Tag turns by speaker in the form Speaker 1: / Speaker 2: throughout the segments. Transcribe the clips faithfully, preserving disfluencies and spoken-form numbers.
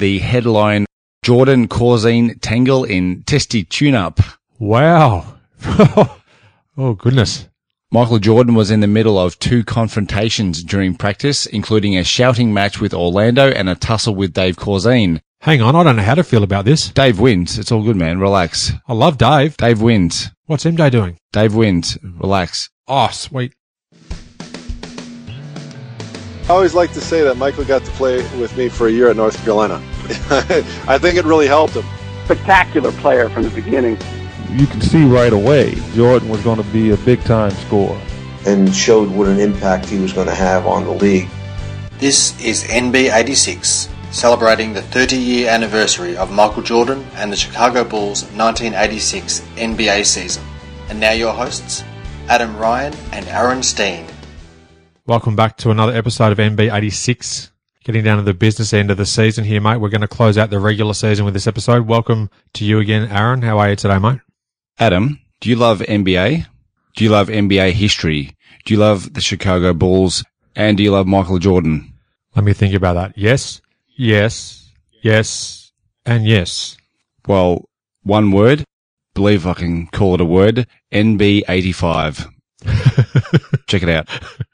Speaker 1: the headline Jordan Corzine Tangle in Testy Tune-Up.
Speaker 2: Wow. Oh, goodness.
Speaker 1: Michael Jordan was in the middle of two confrontations during practice, including a shouting match with Orlando and a tussle with Dave Corzine.
Speaker 2: Hang on, I don't know how to feel about this.
Speaker 1: Dave wins. It's all good, man. Relax.
Speaker 2: I love Dave.
Speaker 1: Dave wins.
Speaker 2: What's M J doing?
Speaker 1: Dave wins. Relax.
Speaker 2: Oh, sweet.
Speaker 3: I always like to say that Michael got to play with me for a year at North Carolina. I think it really helped him.
Speaker 4: Spectacular player from the beginning.
Speaker 5: You can see right away Jordan was going to be a big-time scorer.
Speaker 6: And showed what an impact he was going to have on the league.
Speaker 7: This is N B eighty-six, celebrating the thirty-year anniversary of Michael Jordan and the Chicago Bulls' nineteen eighty-six N B A season. And now your hosts, Adam Ryan and Aaron Steen.
Speaker 2: Welcome back to another episode of N B eighty-six. Getting down to the business end of the season here, mate. We're going to close out the regular season with this episode. Welcome to you again, Aaron. How are you today, mate?
Speaker 1: Adam, do you love N B A? Do you love N B A history? Do you love the Chicago Bulls? And do you love Michael Jordan?
Speaker 2: Let me think about that. Yes, yes, yes, and yes.
Speaker 1: Well, one word. Believe I can call it a word. N B eighty-five. Check it out.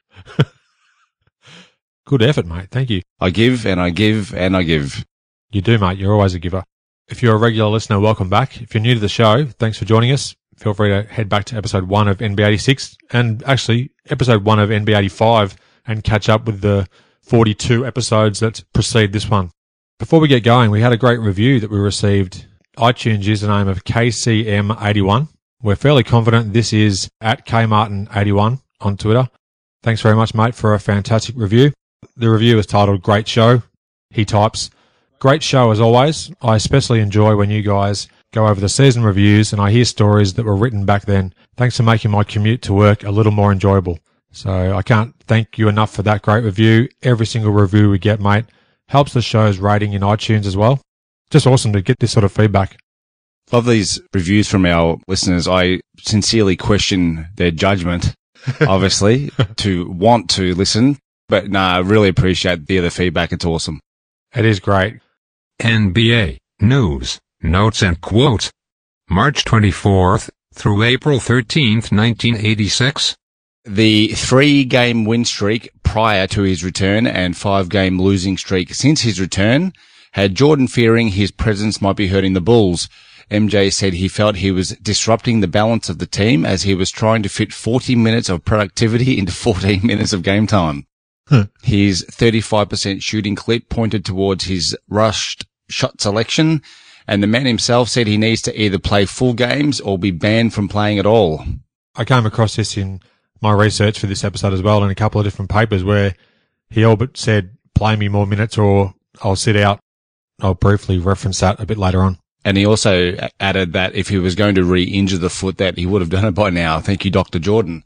Speaker 2: Good effort, mate. Thank you.
Speaker 1: I give and I give and I give.
Speaker 2: You do, mate. You're always a giver. If you're a regular listener, welcome back. If you're new to the show, thanks for joining us. Feel free to head back to episode one of N B eighty-six and actually episode one of N B eighty-five and catch up with the forty-two episodes that precede this one. Before we get going, we had a great review that we received. iTunes username of K C M eighty-one. We're fairly confident this is at K Martin eighty-one on Twitter. Thanks very much, mate, for a fantastic review. The review is titled Great Show. He types, great show as always. I especially enjoy when you guys go over the season reviews and I hear stories that were written back then. Thanks for making my commute to work a little more enjoyable. So I can't thank you enough for that great review. Every single review we get, mate, helps the show's rating in iTunes as well. Just awesome to get this sort of feedback.
Speaker 1: Love these reviews from our listeners. I sincerely question their judgment, obviously, to want to listen. But no, I really appreciate the other feedback. It's awesome.
Speaker 2: It is great.
Speaker 8: N B A News, Notes and Quotes. March twenty-fourth through April thirteenth, nineteen eighty-six.
Speaker 1: The three-game win streak prior to his return and five-game losing streak since his return had Jordan fearing his presence might be hurting the Bulls. M J said he felt he was disrupting the balance of the team as he was trying to fit forty minutes of productivity into fourteen minutes of game time. His thirty-five percent shooting clip pointed towards his rushed shot selection, and the man himself said he needs to either play full games or be banned from playing at all.
Speaker 2: I came across this in my research for this episode as well in a couple of different papers where he all but said, play me more minutes or I'll sit out. I'll briefly reference that a bit later on.
Speaker 1: And he also added that if he was going to re-injure the foot, that he would have done it by now. Thank you, Doctor Jordan.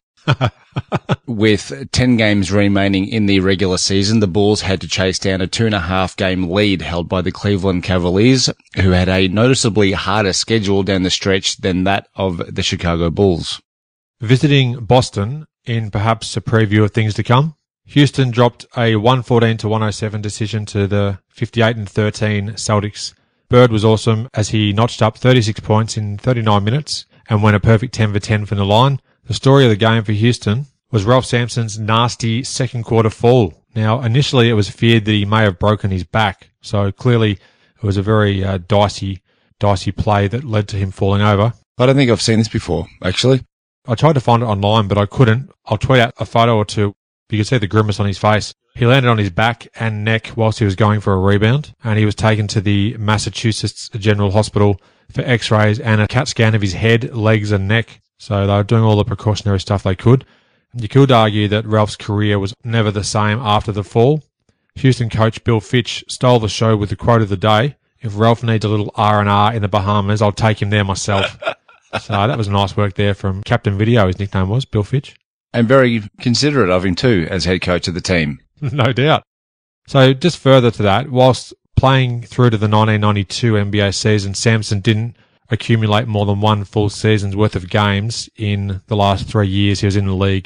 Speaker 1: With ten games remaining in the regular season, the Bulls had to chase down a two and a half game lead held by the Cleveland Cavaliers, who had a noticeably harder schedule down the stretch than that of the Chicago Bulls.
Speaker 2: Visiting Boston in perhaps a preview of things to come, Houston dropped a one fourteen to one oh seven decision to the fifty-eight and thirteen Celtics. Bird was awesome as he notched up thirty-six points in thirty-nine minutes and went a perfect ten for ten from the line. The story of the game for Houston was Ralph Sampson's nasty second quarter fall. Now, initially it was feared that he may have broken his back, so clearly it was a very uh, dicey, dicey play that led to him falling over.
Speaker 1: I don't think I've seen this before, actually.
Speaker 2: I tried to find it online, but I couldn't. I'll tweet out a photo or two. You can see the grimace on his face. He landed on his back and neck whilst he was going for a rebound, and he was taken to the Massachusetts General Hospital for x-rays and a CAT scan of his head, legs and neck. So they were doing all the precautionary stuff they could. You could argue that Ralph's career was never the same after the fall. Houston coach Bill Fitch stole the show with the quote of the day, if Ralph needs a little R and R in the Bahamas, I'll take him there myself. So that was nice work there from Captain Video, his nickname was, Bill Fitch.
Speaker 1: And very considerate of him too, as head coach of the team.
Speaker 2: No doubt. So just further to that, whilst playing through to the nineteen ninety-two N B A season, Sampson didn't accumulate more than one full season's worth of games in the last three years he was in the league.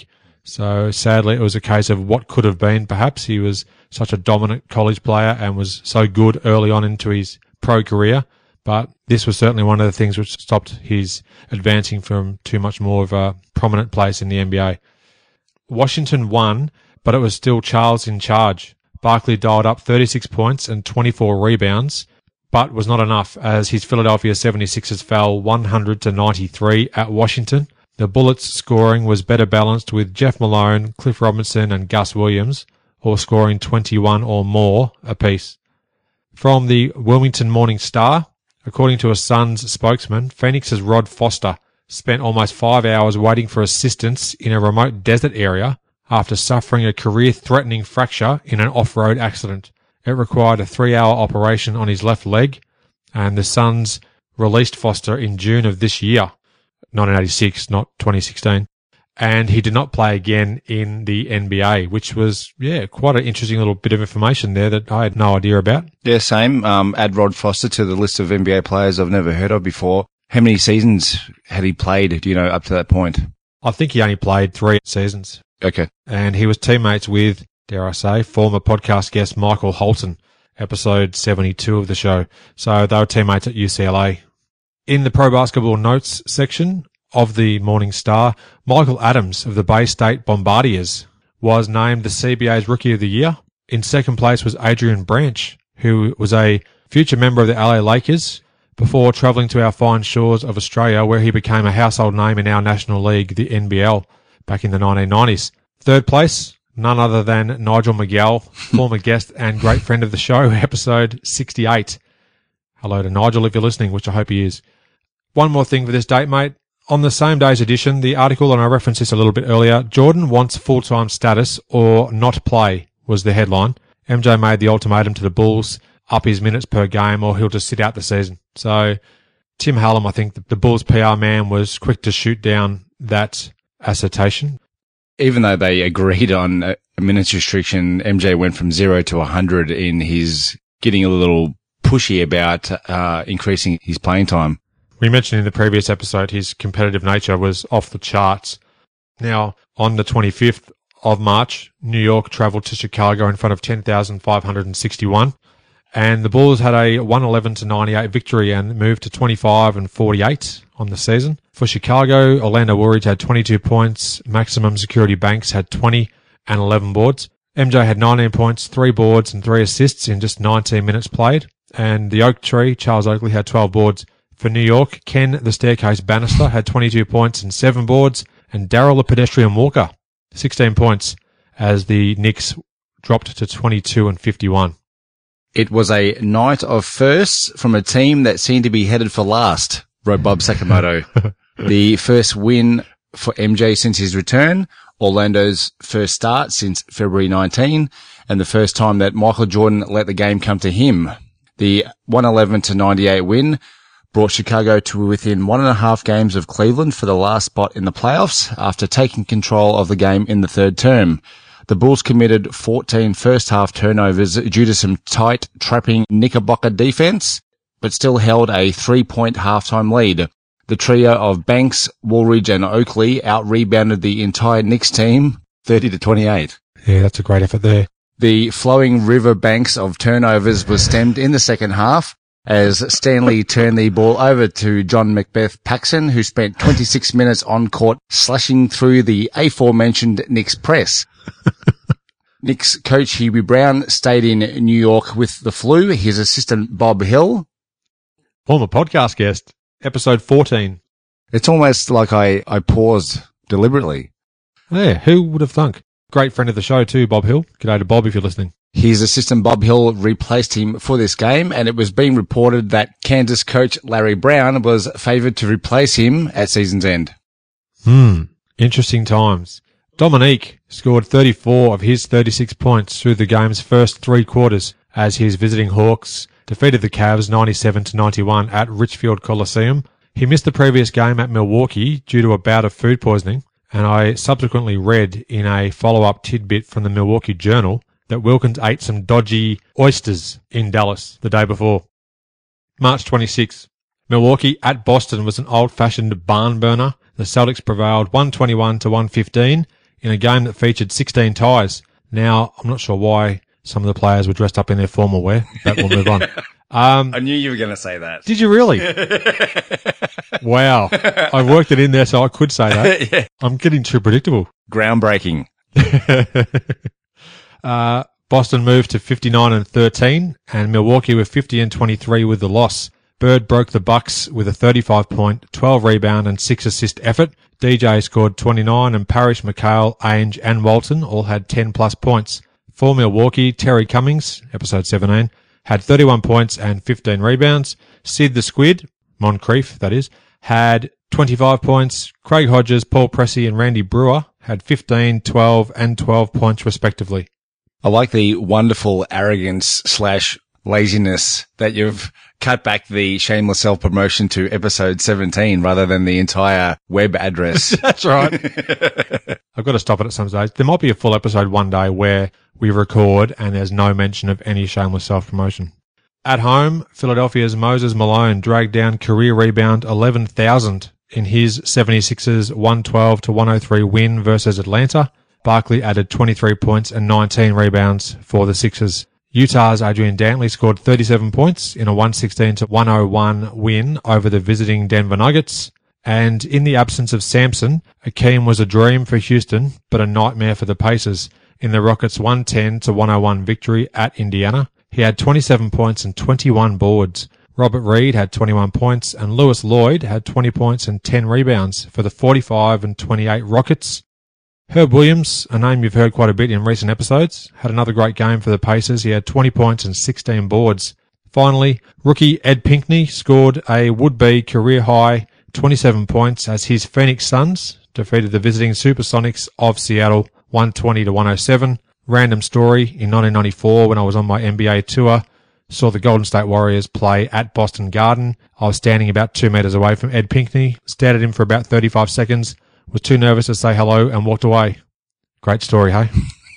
Speaker 2: So sadly, it was a case of what could have been. Perhaps he was such a dominant college player and was so good early on into his pro career. But this was certainly one of the things which stopped his advancing from too much more of a prominent place in the N B A. Washington won, but it was still Charles in charge. Barkley dialed up thirty-six points and twenty-four rebounds, but was not enough as his Philadelphia seventy-sixers fell one hundred to ninety-three at Washington. The Bullets' scoring was better balanced with Jeff Malone, Cliff Robinson and Gus Williams, all scoring twenty-one or more apiece. From the Wilmington Morning Star, according to a Suns spokesman, Phoenix's Rod Foster spent almost five hours waiting for assistance in a remote desert area after suffering a career-threatening fracture in an off-road accident. It required a three-hour operation on his left leg, and the Suns released Foster in June of this year, nineteen eighty-six, not twenty sixteen, and he did not play again in the N B A, which was, yeah, quite an interesting little bit of information there that I had no idea about.
Speaker 1: Yeah, same. Um, add Rod Foster to the list of N B A players I've never heard of before. How many seasons had he played, do you know, up to that point?
Speaker 2: I think he only played three seasons.
Speaker 1: Okay.
Speaker 2: And he was teammates with, dare I say, former podcast guest Michael Holton, episode seventy-two of the show. So they were teammates at U C L A. In the pro basketball notes section of the Morning Star, Michael Adams of the Bay State Bombardiers was named the C B A's Rookie of the Year. In second place was Adrian Branch, who was a future member of the L A Lakers before travelling to our fine shores of Australia, where he became a household name in our national league, the N B L, back in the nineteen nineties. Third place, none other than Nigel Miguel, former guest and great friend of the show, episode sixty-eight. Hello to Nigel if you're listening, which I hope he is. One more thing for this date, mate. On the same day's edition, the article, and I referenced this a little bit earlier, Jordan wants full-time status or not play was the headline. M J made the ultimatum to the Bulls, up his minutes per game or he'll just sit out the season. So Tim Hallam, I think the, the Bulls P R man, was quick to shoot down that assertion.
Speaker 1: Even though they agreed on a minutes restriction, M J went from zero to one hundred in his getting a little pushy about uh, increasing his playing time.
Speaker 2: We mentioned in the previous episode his competitive nature was off the charts. Now, on the twenty-fifth of March, New York travelled to Chicago in front of ten thousand five hundred sixty-one, and the Bulls had a one eleven to ninety-eight victory and moved to twenty-five and forty-eight on the season. For Chicago, Orlando Woolridge had twenty-two points, Maximum Security Banks had twenty and eleven boards. M J had nineteen points, three boards and three assists in just nineteen minutes played, and the Oak Tree, Charles Oakley, had twelve boards. For New York, Ken the Staircase Bannister had twenty-two points and seven boards, and Darryl the Pedestrian Walker, sixteen points, as the Knicks dropped to twenty-two and fifty-one.
Speaker 1: It was a night of firsts from a team that seemed to be headed for last, wrote Bob Sakamoto. The first win for M J since his return, Orlando's first start since February nineteenth, and the first time that Michael Jordan let the game come to him. The one eleven to ninety-eight win brought Chicago to within one and a half games of Cleveland for the last spot in the playoffs after taking control of the game in the third term. The Bulls committed fourteen first-half turnovers due to some tight, trapping Knickerbocker defense, but still held a three-point halftime lead. The trio of Banks, Woolridge and Oakley out-rebounded the entire Knicks team thirty to twenty-eight.
Speaker 2: Yeah, that's a great effort there.
Speaker 1: The flowing river banks of turnovers was stemmed in the second half as Stanley turned the ball over to John Macbeth Paxson, who spent twenty-six minutes on court slashing through the aforementioned Knicks press. Knicks coach Hubie Brown stayed in New York with the flu. His assistant Bob Hill,
Speaker 2: former podcast guest, episode fourteen.
Speaker 1: It's almost like I, I paused deliberately.
Speaker 2: Yeah, who would have thunk? Great friend of the show too, Bob Hill. G'day to Bob if you're listening.
Speaker 1: His assistant Bob Hill replaced him for this game, and it was being reported that Kansas coach Larry Brown was favoured to replace him at season's end.
Speaker 2: Hmm, interesting times. Dominique scored thirty-four of his thirty-six points through the game's first three quarters as his visiting Hawks defeated the Cavs ninety-seven to ninety-one at Richfield Coliseum. He missed the previous game at Milwaukee due to a bout of food poisoning, and I subsequently read in a follow-up tidbit from the Milwaukee Journal that Wilkins ate some dodgy oysters in Dallas the day before. March twenty-sixth. Milwaukee at Boston was an old-fashioned barn burner. The Celtics prevailed one twenty-one to one fifteen in a game that featured sixteen ties. Now, I'm not sure why some of the players were dressed up in their formal wear, but we'll move on. Um,
Speaker 1: I knew you were going to say that.
Speaker 2: Did you really? Wow. I worked it in there so I could say that.
Speaker 1: Yeah.
Speaker 2: I'm getting too predictable.
Speaker 1: Groundbreaking.
Speaker 2: uh, Boston moved to fifty-nine and thirteen, and Milwaukee were fifty and twenty-three with the loss. Bird broke the Bucks with a thirty-five point, twelve rebound and six assist effort. D J scored twenty-nine, and Parrish, McHale, Ainge and Walton all had ten plus points. For Milwaukee, Terry Cummings, episode seventeen, had thirty-one points and fifteen rebounds. Sid the Squid, Moncrief that is, had twenty-five points. Craig Hodges, Paul Pressey and Randy Brewer had fifteen, twelve and twelve points respectively.
Speaker 1: I like the wonderful arrogance slash laziness that you've cut back the shameless self-promotion to episode seventeen rather than the entire web address.
Speaker 2: That's right. I've got to stop it at some stage. There might be a full episode one day where we record and there's no mention of any shameless self-promotion. At home, Philadelphia's Moses Malone dragged down career rebound eleven thousand in his seventy-sixers one twelve to one oh three win versus Atlanta. Barkley added twenty-three points and nineteen rebounds for the Sixers. Utah's Adrian Dantley scored thirty-seven points in a one sixteen to one oh one win over the visiting Denver Nuggets. And in the absence of Sampson, Akeem was a dream for Houston, but a nightmare for the Pacers in the Rockets' one ten to one oh one victory at Indiana. He had twenty-seven points and twenty-one boards. Robert Reed had twenty-one points, and Lewis Lloyd had twenty points and ten rebounds for the forty-five and twenty-eight Rockets. Herb Williams, a name you've heard quite a bit in recent episodes, had another great game for the Pacers. He had twenty points and sixteen boards. Finally, rookie Ed Pinckney scored a would-be career-high twenty-seven points as his Phoenix Suns defeated the visiting Supersonics of Seattle one twenty to one oh seven. Random story, in nineteen ninety-four when I was on my N B A tour, saw the Golden State Warriors play at Boston Garden. I was standing about two metres away from Ed Pinckney, stared at him for about thirty-five seconds, was too nervous to say hello and walked away. Great story, hey?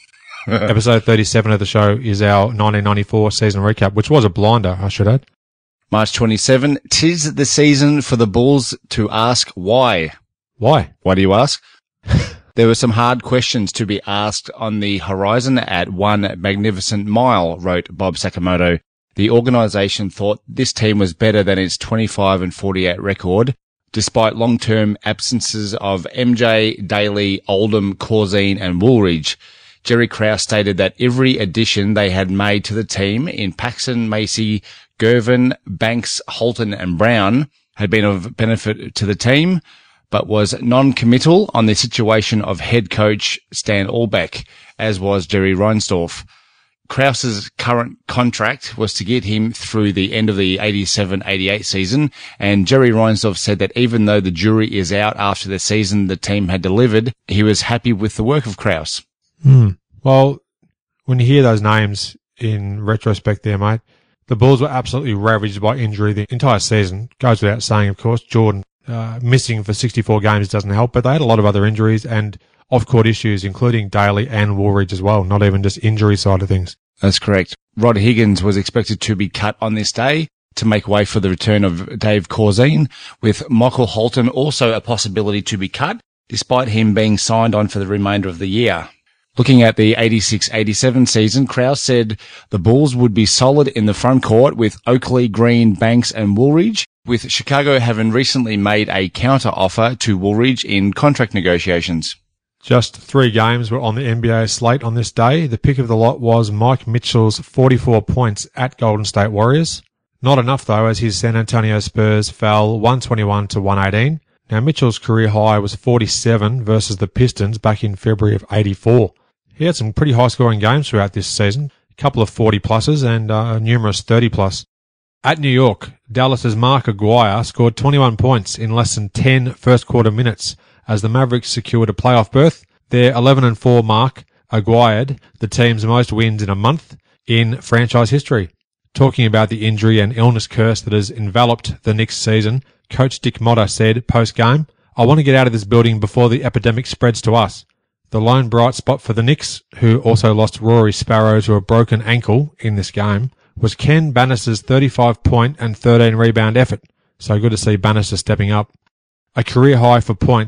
Speaker 2: Episode thirty-seven of the show is our nineteen ninety-four season recap, which was a blinder, I should add.
Speaker 1: March twenty-seventh, 'tis the season for the Bulls to ask why.
Speaker 2: Why?
Speaker 1: Why do you ask? There were some hard questions to be asked on the horizon at one magnificent mile, wrote Bob Sakamoto. The organisation thought this team was better than its twenty-five and forty-eight record, despite long-term absences of M J, Daly, Oldham, Corzine and Woolridge. Jerry Krause stated that every addition they had made to the team in Paxson, Macy, Gervin, Banks, Holton and Brown had been of benefit to the team, but was non-committal on the situation of head coach Stan Albeck, as was Jerry Reinsdorf. Krause's current contract was to get him through the end of the eighty-seven eighty-eight season, and Jerry Reinsdorf said that even though the jury is out after the season the team had delivered, he was happy with the work of Krause.
Speaker 2: Hmm. Well, when you hear those names in retrospect there, mate, the Bulls were absolutely ravaged by injury the entire season. Goes without saying, of course. Jordan uh, missing for sixty-four games doesn't help, but they had a lot of other injuries and off-court issues, including Daly and Woolridge as well, not even just injury side of things.
Speaker 1: That's correct. Rod Higgins was expected to be cut on this day to make way for the return of Dave Corzine, with Michael Holton also a possibility to be cut, despite him being signed on for the remainder of the year. Looking at the eighty-six eighty-seven season, Krause said the Bulls would be solid in the front court with Oakley, Green, Banks and Woolridge, with Chicago having recently made a counter-offer to Woolridge in contract negotiations.
Speaker 2: Just three games were on the N B A slate on this day. The pick of the lot was Mike Mitchell's forty-four points at Golden State Warriors. Not enough though, as his San Antonio Spurs fell one twenty-one to one eighteen. Now Mitchell's career high was forty-seven versus the Pistons back in February of eighty-four. He had some pretty high scoring games throughout this season. A couple of forty pluses and uh, numerous thirty plus. At New York, Dallas's Mark Aguirre scored twenty-one points in less than ten first quarter minutes as the Mavericks secured a playoff berth. Their eleven and four mark acquired the team's most wins in a month in franchise history. Talking about the injury and illness curse that has enveloped the Knicks season, Coach Dick Motta said post-game, "I want to get out of this building before the epidemic spreads to us." The lone bright spot for the Knicks, who also lost Rory Sparrow to a broken ankle in this game, was Ken Bannister's thirty-five point and thirteen rebound effort. So good to see Bannister stepping up. A career high for points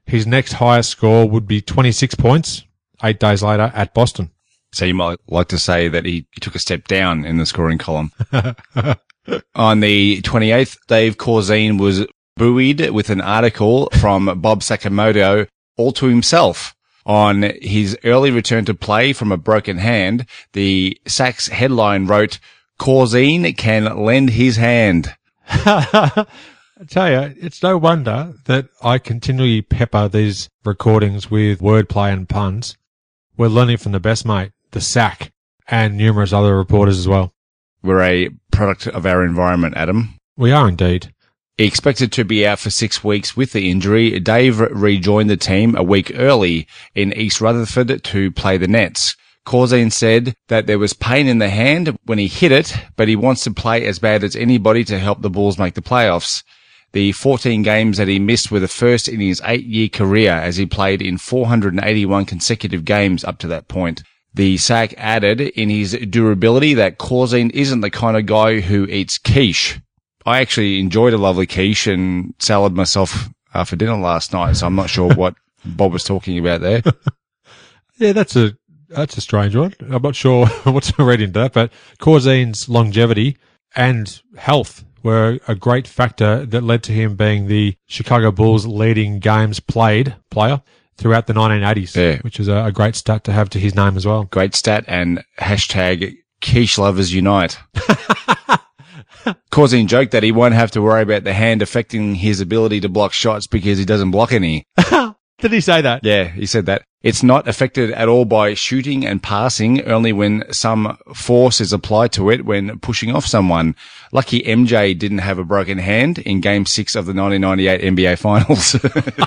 Speaker 2: His next highest score would be twenty-six points, eight days later at Boston.
Speaker 1: So you might like to say that he, he took a step down in the scoring column. On the twenty-eighth, Dave Corzine was buoyed with an article from Bob Sakamoto all to himself. On his early return to play from a broken hand, the Sacks headline wrote, Corzine can lend his hand.
Speaker 2: I tell you, it's no wonder that I continually pepper these recordings with wordplay and puns. We're learning from the best, mate, the Sack, and numerous other reporters as well.
Speaker 1: We're a product of our environment, Adam.
Speaker 2: We are indeed.
Speaker 1: Expected to be out for six weeks with the injury, Dave rejoined the team a week early in East Rutherford to play the Nets. Corzine said that there was pain in the hand when he hit it, but he wants to play as bad as anybody to help the Bulls make the playoffs. The fourteen games that he missed were the first in his eight-year career, as he played in four hundred eighty-one consecutive games up to that point. The Sack added in his durability that Corzine isn't the kind of guy who eats quiche. I actually enjoyed a lovely quiche and salad myself uh, for dinner last night, so I'm not sure what Bob was talking about there.
Speaker 2: Yeah, that's a that's a strange one. I'm not sure what's read into that, but Corzine's longevity and health were a great factor that led to him being the Chicago Bulls' leading games played player throughout the nineteen eighties,
Speaker 1: yeah.
Speaker 2: which is a, a great stat to have to his name as well.
Speaker 1: Great stat and hashtag quiche lovers unite. Corzine joked that he won't have to worry about the hand affecting his ability to block shots because he doesn't block any.
Speaker 2: Did he say that?
Speaker 1: Yeah, he said that. It's not affected at all by shooting and passing, only when some force is applied to it when pushing off someone. Lucky M J didn't have a broken hand in Game six of the nineteen ninety-eight N B A Finals.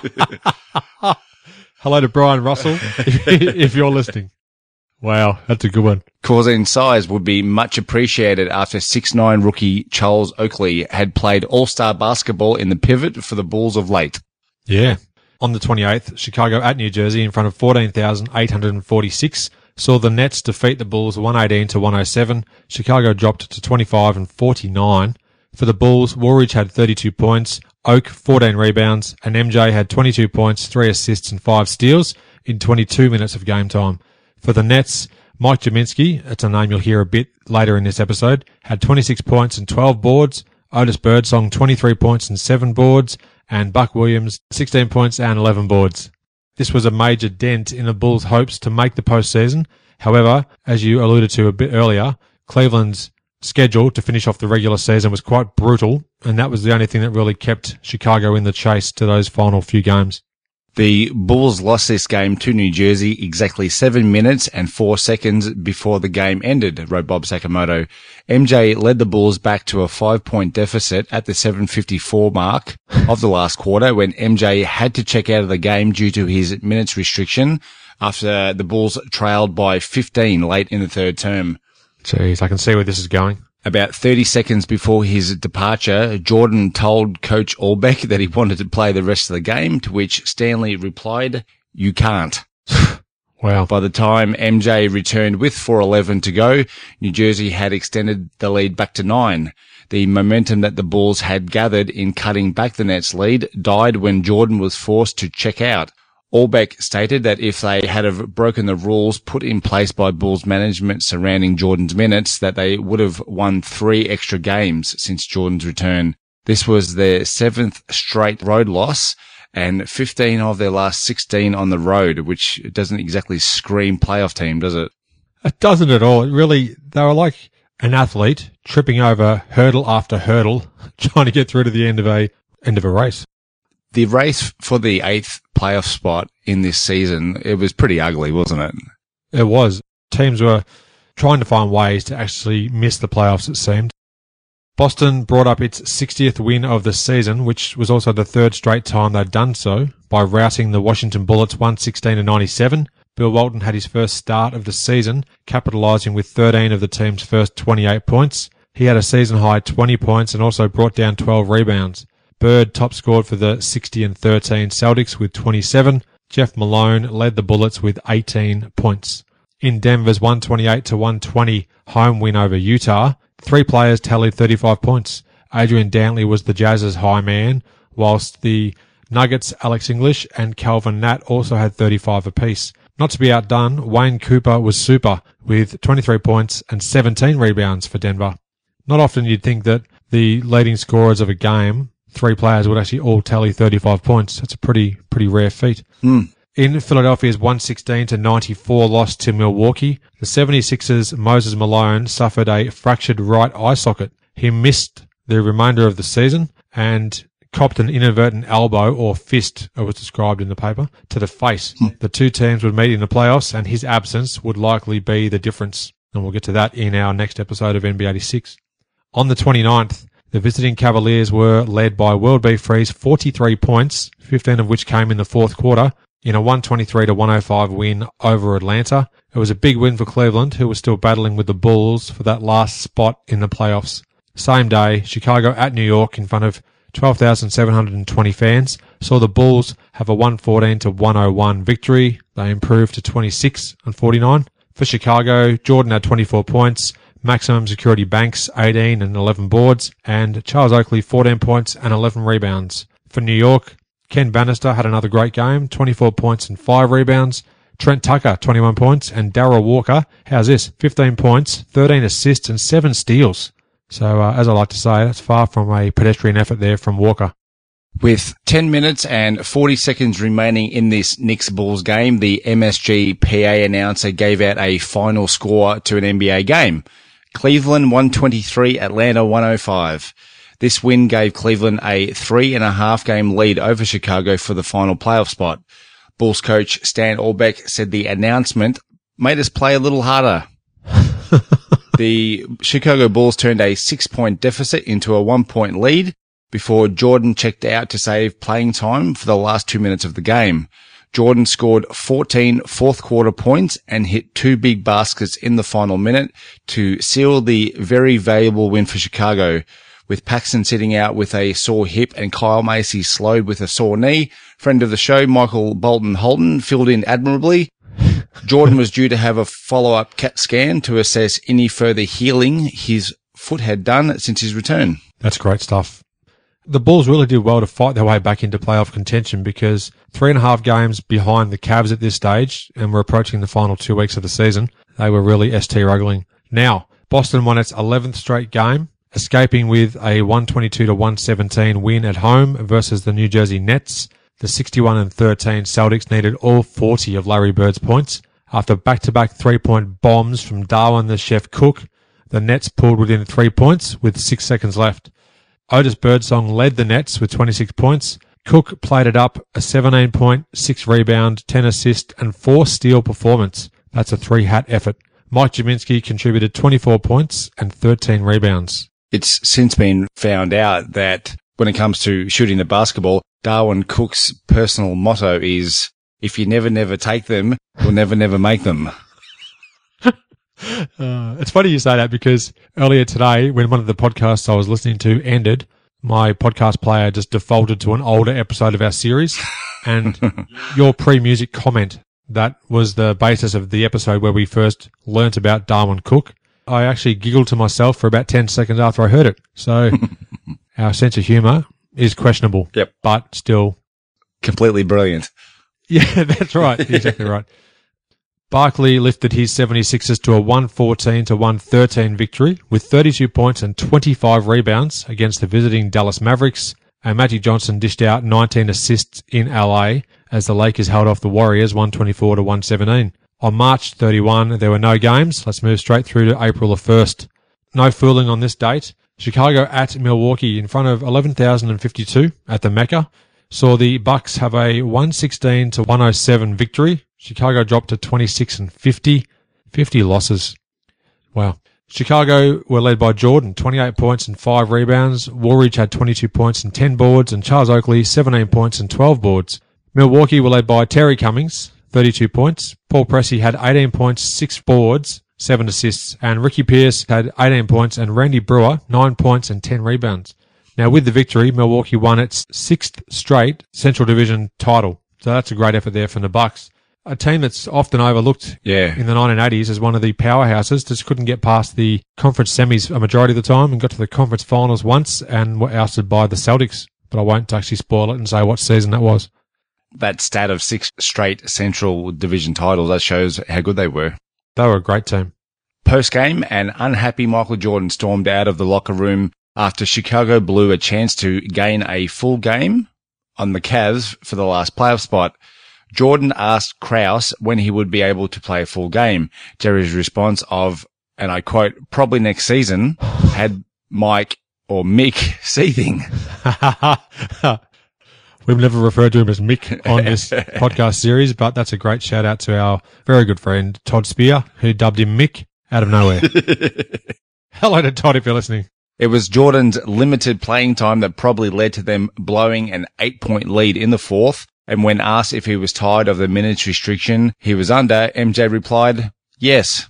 Speaker 2: Hello to Brian Russell, if, if you're listening. Wow, that's a good one.
Speaker 1: Corzine's size would be much appreciated after six nine rookie Charles Oakley had played all-star basketball in the pivot for the Bulls of late.
Speaker 2: Yeah. On the twenty-eighth, Chicago at New Jersey in front of fourteen thousand eight hundred forty-six saw the Nets defeat the Bulls one eighteen to one oh seven. Chicago dropped to twenty-five and forty-nine. For the Bulls, Woolridge had thirty-two points, Oak fourteen rebounds, and M J had twenty-two points, three assists and five steals in twenty-two minutes of game time. For the Nets, Mike Jaminski, that's a name you'll hear a bit later in this episode, had twenty-six points and twelve boards, Otis Birdsong twenty-three points and seven boards, and Buck Williams sixteen points and eleven boards. This was a major dent in the Bulls' hopes to make the postseason. However, as you alluded to a bit earlier, Cleveland's schedule to finish off the regular season was quite brutal, and that was the only thing that really kept Chicago in the chase to those final few games.
Speaker 1: The Bulls lost this game to New Jersey exactly seven minutes and four seconds before the game ended, wrote Bob Sakamoto. M J led the Bulls back to a five-point deficit at the seven fifty-four mark of the last quarter when M J had to check out of the game due to his minutes restriction after the Bulls trailed by fifteen late in the third term.
Speaker 2: Jeez, I can see where this is going.
Speaker 1: About thirty seconds before his departure, Jordan told Coach Albeck that he wanted to play the rest of the game, to which Stanley replied, "You can't."
Speaker 2: Wow.
Speaker 1: By the time M J returned with four eleven to go, New Jersey had extended the lead back to nine. The momentum that the Bulls had gathered in cutting back the Nets' lead died when Jordan was forced to check out. Albeck stated that if they had have broken the rules put in place by Bulls management surrounding Jordan's minutes, that they would have won three extra games since Jordan's return. This was their seventh straight road loss and fifteen of their last sixteen on the road, which doesn't exactly scream playoff team, does it?
Speaker 2: It doesn't at all. It really, they were like an athlete tripping over hurdle after hurdle, trying to get through to the end of a end of a race.
Speaker 1: The race for the eighth playoff spot in this season, it was pretty ugly, wasn't it?
Speaker 2: It was. Teams were trying to find ways to actually miss the playoffs, it seemed. Boston brought up its sixtieth win of the season, which was also the third straight time they'd done so, by routing the Washington Bullets one sixteen to ninety-seven. Bill Walton had his first start of the season, capitalising with thirteen of the team's first twenty-eight points. He had a season-high twenty points and also brought down twelve rebounds. Bird top scored for the sixty and thirteen Celtics with twenty-seven. Jeff Malone led the Bullets with eighteen points. In Denver's one twenty-eight to one twenty home win over Utah, three players tallied thirty-five points. Adrian Dantley was the Jazz's high man, whilst the Nuggets, Alex English, and Calvin Nat also had thirty-five apiece. Not to be outdone, Wayne Cooper was super with twenty-three points and seventeen rebounds for Denver. Not often you'd think that the leading scorers of a game, three players, would actually all tally thirty-five points. That's a pretty pretty rare feat.
Speaker 1: Mm.
Speaker 2: In Philadelphia's one sixteen to ninety-four loss to Milwaukee, the seventy-sixers' Moses Malone suffered a fractured right eye socket. He missed the remainder of the season and copped an inadvertent elbow or fist, it was described in the paper, to the face.
Speaker 1: Mm.
Speaker 2: The two teams would meet in the playoffs, and his absence would likely be the difference. And we'll get to that in our next episode of N B eighty-six. On the twenty-ninth, the visiting Cavaliers were led by World B three's forty-three points, fifteen of which came in the fourth quarter, in a one twenty-three to one oh five win over Atlanta. It was a big win for Cleveland, who was still battling with the Bulls for that last spot in the playoffs. Same day, Chicago at New York in front of twelve thousand seven hundred twenty fans saw the Bulls have a one fourteen to one oh one victory. They improved to twenty-six and forty-nine. For Chicago, Jordan had twenty-four points, Maximum Security Banks eighteen and eleven boards, and Charles Oakley fourteen points and eleven rebounds. For New York, Ken Bannister had another great game, twenty-four points and five rebounds. Trent Tucker, twenty-one points, and Darryl Walker, how's this, fifteen points, thirteen assists and seven steals. So, uh, as I like to say, that's far from a pedestrian effort there from Walker.
Speaker 1: With ten minutes and forty seconds remaining in this Knicks-Bulls game, the M S G P A announcer gave out a final score to an N B A game. Cleveland one twenty-three, Atlanta one oh five. This win gave Cleveland a three and a half game lead over Chicago for the final playoff spot. Bulls coach Stan Albeck said the announcement made us play a little harder. The Chicago Bulls turned a six-point deficit into a one-point lead before Jordan checked out to save playing time for the last two minutes of the game. Jordan scored fourteen fourth-quarter points and hit two big baskets in the final minute to seal the very valuable win for Chicago. With Paxson sitting out with a sore hip and Kyle Macy slowed with a sore knee, friend of the show, Michael Bolton Holton, filled in admirably. Jordan was due to have a follow-up CAT scan to assess any further healing his foot had done since his return.
Speaker 2: That's great stuff. The Bulls really did well to fight their way back into playoff contention because three and a half games behind the Cavs at this stage, and we're approaching the final two weeks of the season, they were really S T ruggling. Now, Boston won its eleventh straight game, escaping with a one twenty-two to one seventeen win at home versus the New Jersey Nets. The sixty-one and thirteen Celtics needed all forty of Larry Bird's points. After back-to-back three-point bombs from Darwin the Chef Cook, the Nets pulled within three points with six seconds left. Otis Birdsong led the Nets with twenty-six points. Cook played it up, a seventeen point, six rebound, ten assist, and four steal performance. That's a three-hat effort. Mike Jaminski contributed twenty-four points and thirteen rebounds.
Speaker 1: It's since been found out that when it comes to shooting the basketball, Darwin Cook's personal motto is, if you never, never take them, you'll never, never make them.
Speaker 2: Uh, it's funny you say that because earlier today, when one of the podcasts I was listening to ended, my podcast player just defaulted to an older episode of our series. And your pre-music comment, that was the basis of the episode where we first learnt about Darwin Cook. I actually giggled to myself for about ten seconds after I heard it. So our sense of humour is questionable.
Speaker 1: Yep.
Speaker 2: But still.
Speaker 1: Completely brilliant.
Speaker 2: Yeah, that's right. Exactly right. Barkley lifted his seventy-sixers to a one fourteen to one thirteen victory with thirty-two points and twenty-five rebounds against the visiting Dallas Mavericks. And Magic Johnson dished out nineteen assists in L A as the Lakers held off the Warriors one twenty-four to one seventeen. On March thirty-first, there were no games. Let's move straight through to April the first. No fooling on this date. Chicago at Milwaukee in front of eleven thousand fifty-two at the Mecca saw the Bucks have a one sixteen to one oh seven victory. Chicago dropped to twenty-six and fifty. fifty losses. Wow. Chicago were led by Jordan, twenty-eight points and five rebounds. Woolridge had twenty-two points and ten boards, and Charles Oakley, seventeen points and twelve boards. Milwaukee were led by Terry Cummings, thirty-two points. Paul Pressey had eighteen points, six boards, seven assists, and Ricky Pierce had eighteen points, and Randy Brewer, nine points and ten rebounds. Now, with the victory, Milwaukee won its sixth straight Central Division title. So that's a great effort there from the Bucks. A team that's often overlooked
Speaker 1: yeah.
Speaker 2: in the nineteen eighties as one of the powerhouses, just couldn't get past the conference semis a majority of the time and got to the conference finals once and were ousted by the Celtics. but I won't actually spoil it and say what season that was.
Speaker 1: That stat of six straight Central Division titles, that shows how good they were.
Speaker 2: They were a great team.
Speaker 1: Post-game, an unhappy Michael Jordan stormed out of the locker room after Chicago blew a chance to gain a full game on the Cavs for the last playoff spot. Jordan asked Krause when he would be able to play a full game. Jerry's response of, and I quote, probably next season, had Mike or Mick seething.
Speaker 2: We've never referred to him as Mick on this podcast series, but that's a great shout out to our very good friend Todd Spear, who dubbed him Mick out of nowhere. Hello to Todd if you're listening.
Speaker 1: It was Jordan's limited playing time that probably led to them blowing an eight-point lead in the fourth. And when asked if he was tired of the minutes restriction he was under, M J replied, yes.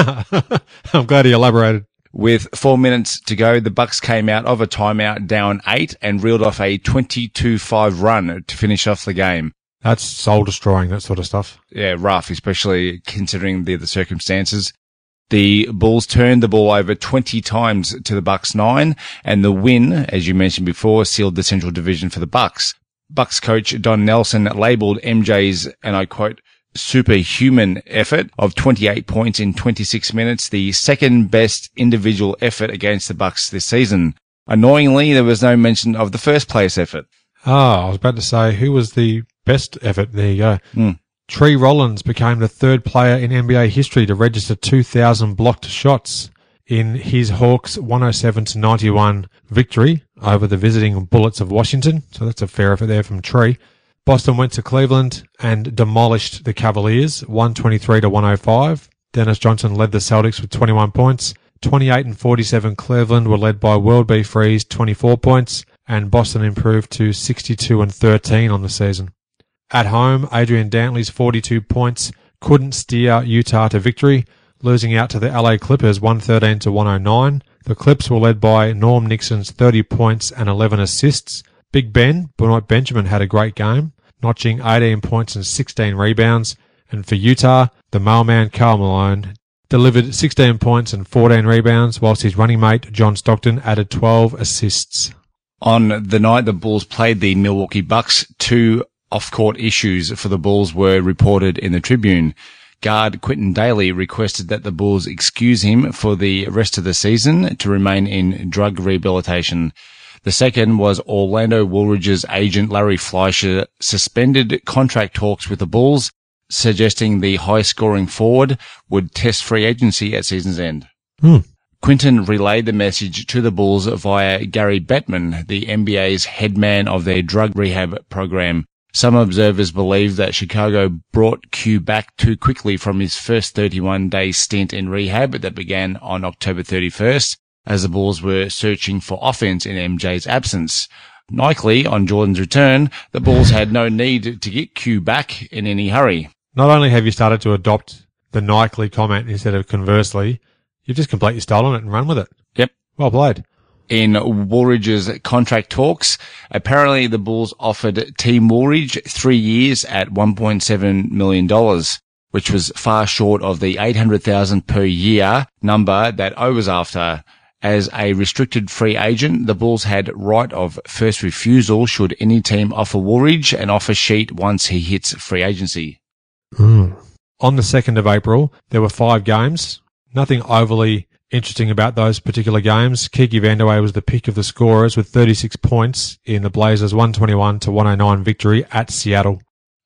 Speaker 2: I'm glad he elaborated.
Speaker 1: With four minutes to go, the Bucks came out of a timeout down eight and reeled off a twenty-two five run to finish off the game.
Speaker 2: That's soul-destroying, that sort of stuff.
Speaker 1: Yeah, rough, especially considering the, the circumstances. The Bulls turned the ball over twenty times to the Bucks nine, and the win, as you mentioned before, sealed the Central Division for the Bucks. Bucks coach Don Nelson labelled M J's, and I quote, superhuman effort of twenty-eight points in twenty-six minutes, the second best individual effort against the Bucks this season. Annoyingly, there was no mention of the first place effort.
Speaker 2: Ah, I was about to say, who was the best effort? There you go.
Speaker 1: Mm.
Speaker 2: Tree Rollins became the third player in N B A history to register two thousand blocked shots in his Hawks one oh seven to ninety-one victory over the visiting Bullets of Washington. So that's a fair effort there from Tree. Boston went to Cleveland and demolished the Cavaliers one twenty-three to one oh five. Dennis Johnson led the Celtics with twenty-one points. twenty-eight and forty-seven Cleveland were led by World B. Freeze twenty-four points, and Boston improved to sixty-two and thirteen on the season. At home, Adrian Dantley's forty-two points couldn't steer Utah to victory, losing out to the L A Clippers one thirteen to one oh nine. The Clips were led by Norm Nixon's thirty points and eleven assists. Big Ben, Benoit Benjamin, had a great game, notching eighteen points and sixteen rebounds. And for Utah, the mailman Karl Malone delivered sixteen points and fourteen rebounds, whilst his running mate John Stockton added twelve assists.
Speaker 1: On the night the Bulls played the Milwaukee Bucks, two off-court issues for the Bulls were reported in the Tribune. Guard Quinton Daly requested that the Bulls excuse him for the rest of the season to remain in drug rehabilitation. The second was Orlando Woolridge's agent Larry Fleischer suspended contract talks with the Bulls, suggesting the high-scoring forward would test free agency at season's end.
Speaker 2: Hmm.
Speaker 1: Quinton relayed the message to the Bulls via Gary Bettman, the N B A's head man of their drug rehab program. Some observers believe that Chicago brought Q back too quickly from his first thirty-one day stint in rehab that began on October thirty-first, as the Bulls were searching for offense in M J's absence. Likely, on Jordan's return, the Bulls had no need to get Q back in any hurry.
Speaker 2: Not only have you started to adopt the Nike comment instead of conversely, you've just completely stolen it and run with it.
Speaker 1: Yep.
Speaker 2: Well played.
Speaker 1: In Woolridge's contract talks, apparently the Bulls offered Team Woolridge three years at one point seven million dollars, which was far short of the eight hundred thousand dollars per year number that O was after. As a restricted free agent, the Bulls had right of first refusal should any team offer Woolridge an offer sheet once he hits free agency.
Speaker 2: Mm. On the second of April, there were five games. Nothing overly interesting about those particular games. Kiki Vandeweghe was the pick of the scorers with thirty-six points in the Blazers' one twenty-one to one oh nine victory at Seattle.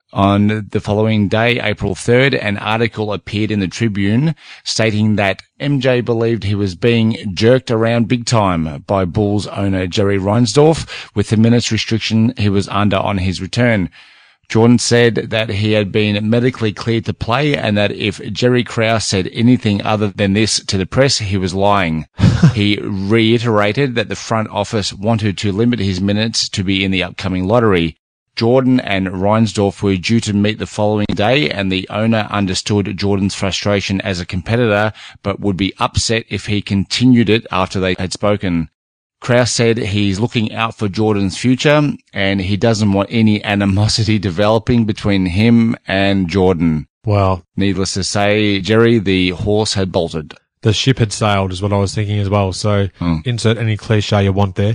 Speaker 1: On the following day, April third, an article appeared in the Tribune stating that M J believed he was being jerked around big time by Bulls owner Jerry Reinsdorf with the minutes restriction he was under on his return. Jordan said that he had been medically cleared to play and that if Jerry Krause said anything other than this to the press, he was lying. He reiterated that the front office wanted to limit his minutes to be in the upcoming lottery. Jordan and Reinsdorf were due to meet the following day, and the owner understood Jordan's frustration as a competitor, but would be upset if he continued it after they had spoken. Krause said he's looking out for Jordan's future, and he doesn't want any animosity developing between him and Jordan.
Speaker 2: Well,
Speaker 1: needless to say, Jerry, the horse had bolted.
Speaker 2: The ship had sailed is what I was thinking as well, so hmm. insert any cliche you want there.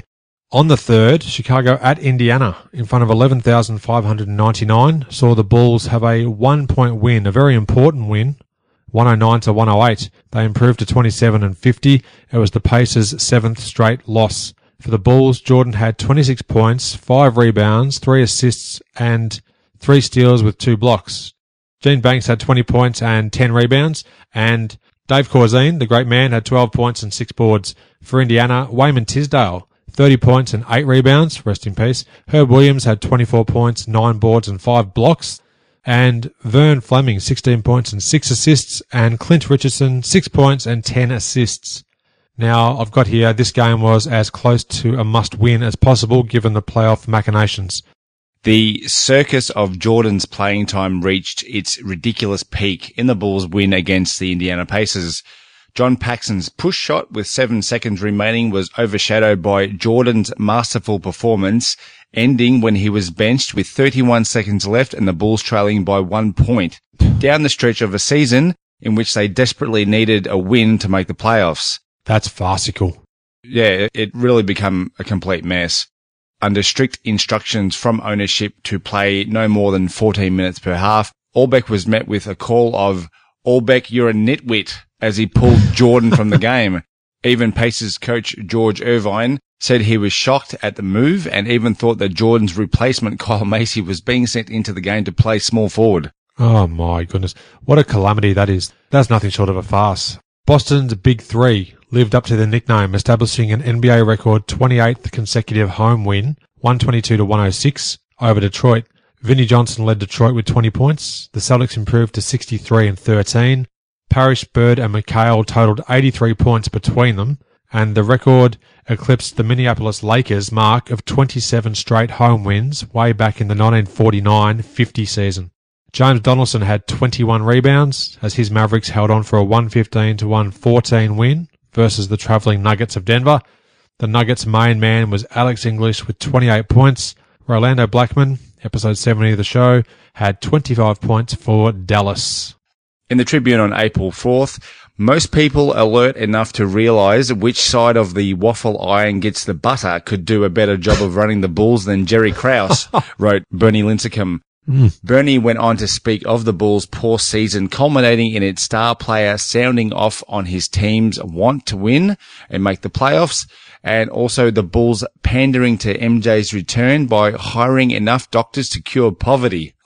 Speaker 2: On the third, Chicago at Indiana in front of eleven thousand five hundred ninety-nine saw the Bulls have a one-point win, a very important win, one oh nine to one oh eight. They improved to twenty-seven and fifty. It was the Pacers' seventh straight loss. For the Bulls, Jordan had twenty-six points, five rebounds, three assists, and three steals with two blocks. Gene Banks had twenty points and ten rebounds, and Dave Corzine, the great man, had twelve points and six boards. For Indiana, Wayman Tisdale, thirty points and eight rebounds, rest in peace. Herb Williams had twenty-four points, nine boards and five blocks. And Vern Fleming, sixteen points and six assists. And Clint Richardson, six points and ten assists. Now, I've got here, this game was as close to a must-win as possible given the playoff machinations.
Speaker 1: The circus of Jordan's playing time reached its ridiculous peak in the Bulls' win against the Indiana Pacers. John Paxson's push shot with seven seconds remaining was overshadowed by Jordan's masterful performance, ending when he was benched with thirty-one seconds left and the Bulls trailing by one point, down the stretch of a season in which they desperately needed a win to make the playoffs.
Speaker 2: That's farcical.
Speaker 1: Yeah, it really became a complete mess. Under strict instructions from ownership to play no more than fourteen minutes per half, Albeck was met with a call of, "Albeck, you're a nitwit," as he pulled Jordan from the game. Even Pacers coach George Irvine said he was shocked at the move and even thought that Jordan's replacement, Kyle Macy, was being sent into the game to play small forward.
Speaker 2: Oh my goodness. What a calamity that is. That's nothing short of a farce. Boston's Big Three lived up to their nickname, establishing an N B A record twenty-eighth consecutive home win, one twenty-two to one oh six, over Detroit. Vinnie Johnson led Detroit with twenty points. The Celtics improved to sixty-three and thirteen. Parrish, Bird and McHale totaled eighty-three points between them, and the record eclipsed the Minneapolis Lakers' mark of twenty-seven straight home wins way back in the nineteen forty-nine fifty season. James Donaldson had twenty-one rebounds as his Mavericks held on for a one fifteen to one fourteen win versus the travelling Nuggets of Denver. The Nuggets' main man was Alex English with twenty-eight points. Rolando Blackman, episode seventy of the show, had twenty-five points for Dallas.
Speaker 1: In the Tribune on April fourth, most people alert enough to realise which side of the waffle iron gets the butter could do a better job of running the Bulls than Jerry Krause, wrote Bernie Lincecum. Mm. Bernie went on to speak of the Bulls' poor season, culminating in its star player sounding off on his team's want to win and make the playoffs, and also the Bulls pandering to M J's return by hiring enough doctors to cure poverty.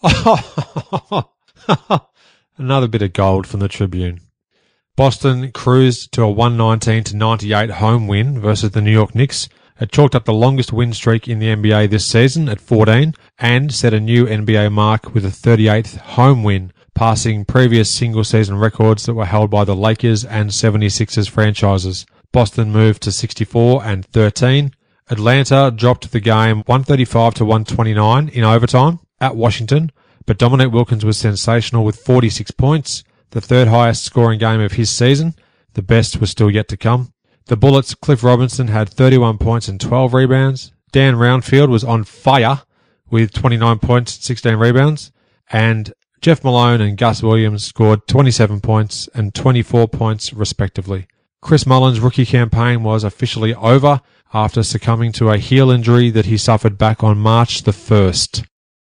Speaker 2: Another bit of gold from the Tribune. Boston cruised to a one nineteen to ninety-eight home win versus the New York Knicks. It chalked up the longest win streak in the N B A this season at fourteen and set a new N B A mark with a thirty-eighth home win, passing previous single-season records that were held by the Lakers and seventy-sixers franchises. Boston moved to sixty-four and thirteen. Atlanta dropped the game one thirty-five to one twenty-nine in overtime at Washington, but Dominique Wilkins was sensational with forty-six points, the third highest scoring game of his season. The best was still yet to come. The Bullets' Cliff Robinson had thirty-one points and twelve rebounds. Dan Roundfield was on fire with twenty-nine points and sixteen rebounds. And Jeff Malone and Gus Williams scored twenty-seven points and twenty-four points respectively. Chris Mullins' rookie campaign was officially over after succumbing to a heel injury that he suffered back on March the first.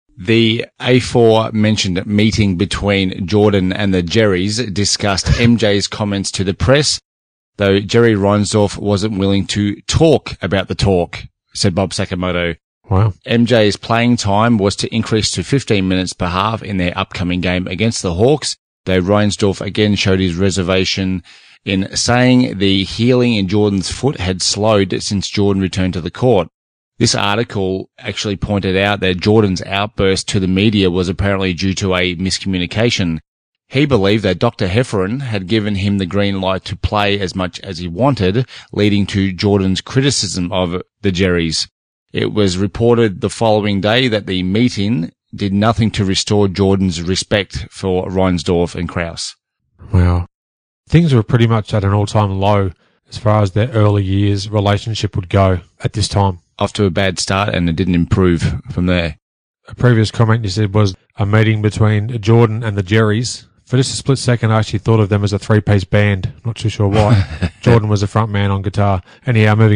Speaker 1: The aforementioned meeting between Jordan and the Jerrys discussed M J's comments to the press, though Jerry Reinsdorf wasn't willing to talk about the talk, said Bob Sakamoto.
Speaker 2: Wow.
Speaker 1: M J's playing time was to increase to fifteen minutes per half in their upcoming game against the Hawks, though Reinsdorf again showed his reservation in saying the healing in Jordan's foot had slowed since Jordan returned to the court. This article actually pointed out that Jordan's outburst to the media was apparently due to a miscommunication. He believed that Doctor Hefferon had given him the green light to play as much as he wanted, leading to Jordan's criticism of the Jerrys. It was reported the following day that the meeting did nothing to restore Jordan's respect for Reinsdorf and Krause.
Speaker 2: Wow. Things were pretty much at an all-time low as far as their early years relationship would go at this time.
Speaker 1: Off to a bad start, and it didn't improve from there.
Speaker 2: A previous comment you said was a meeting between Jordan and the Jerrys. For just a split second, I actually thought of them as a three-piece band. Not too sure why. Jordan was the front man on guitar. Anyhow, moving on.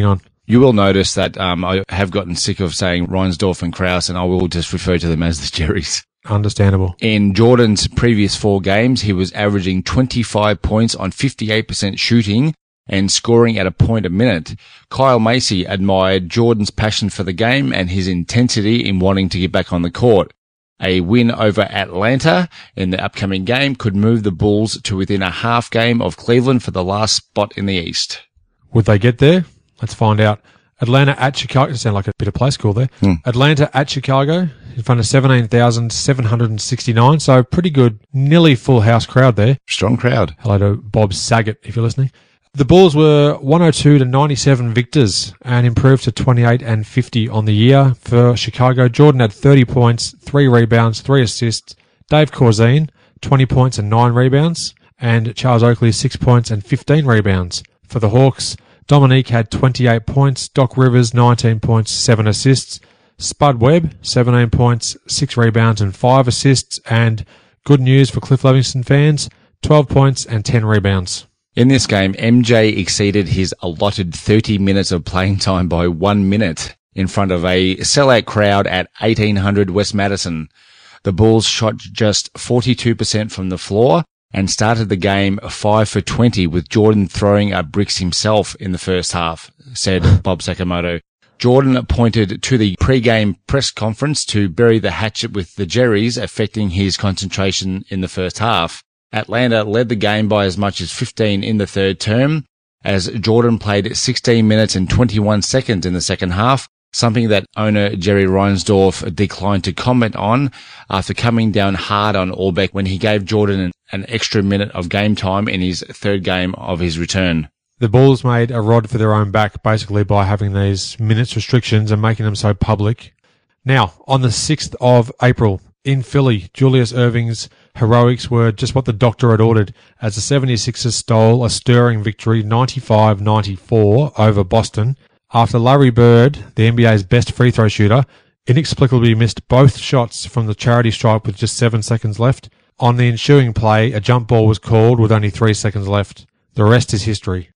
Speaker 1: You will notice that um, I have gotten sick of saying Reinsdorf and Krause, and I will just refer to them as the Jerrys.
Speaker 2: Understandable.
Speaker 1: In Jordan's previous four games, he was averaging twenty-five points on fifty-eight percent shooting and scoring at a point a minute. Kyle Macy admired Jordan's passion for the game and his intensity in wanting to get back on the court. A win over Atlanta in the upcoming game could move the Bulls to within a half game of Cleveland for the last spot in the East.
Speaker 2: Would they get there? Let's find out. Atlanta at Chicago. It sounds like a bit of play school there.
Speaker 1: Hmm.
Speaker 2: Atlanta at Chicago in front of seventeen thousand seven hundred sixty-nine. So pretty good, nearly full house crowd there.
Speaker 1: Strong crowd.
Speaker 2: Hello to Bob Saget, if you're listening. The Bulls were one oh two to ninety-seven victors and improved to twenty-eight and fifty on the year. For Chicago, Jordan had thirty points, three rebounds, three assists. Dave Corzine, twenty points and nine rebounds. And Charles Oakley, six points and fifteen rebounds. For the Hawks, Dominique had twenty-eight points. Doc Rivers, nineteen points, seven assists. Spud Webb, seventeen points, six rebounds and five assists. And good news for Cliff Livingston fans, twelve points and ten rebounds.
Speaker 1: In this game, M J exceeded his allotted thirty minutes of playing time by one minute in front of a sellout crowd at eighteen hundred West Madison. The Bulls shot just forty-two percent from the floor and started the game five for twenty with Jordan throwing up bricks himself in the first half, said Bob Sakamoto. Jordan pointed to the pre-game press conference to bury the hatchet with the Jerrys, affecting his concentration in the first half. Atlanta led the game by as much as fifteen in the third term, as Jordan played sixteen minutes and twenty-one seconds in the second half, something that owner Jerry Reinsdorf declined to comment on after coming down hard on Orbeck when he gave Jordan an, an extra minute of game time in his third game of his return.
Speaker 2: The Bulls made a rod for their own back basically by having these minutes restrictions and making them so public. Now, on the sixth of April, in Philly, Julius Erving's heroics were just what the doctor had ordered as the seventy-sixers stole a stirring victory ninety-five ninety-four over Boston after Larry Bird, the N B A's best free throw shooter, inexplicably missed both shots from the charity stripe with just seven seconds left. On the ensuing play, a jump ball was called with only three seconds left. The rest is history.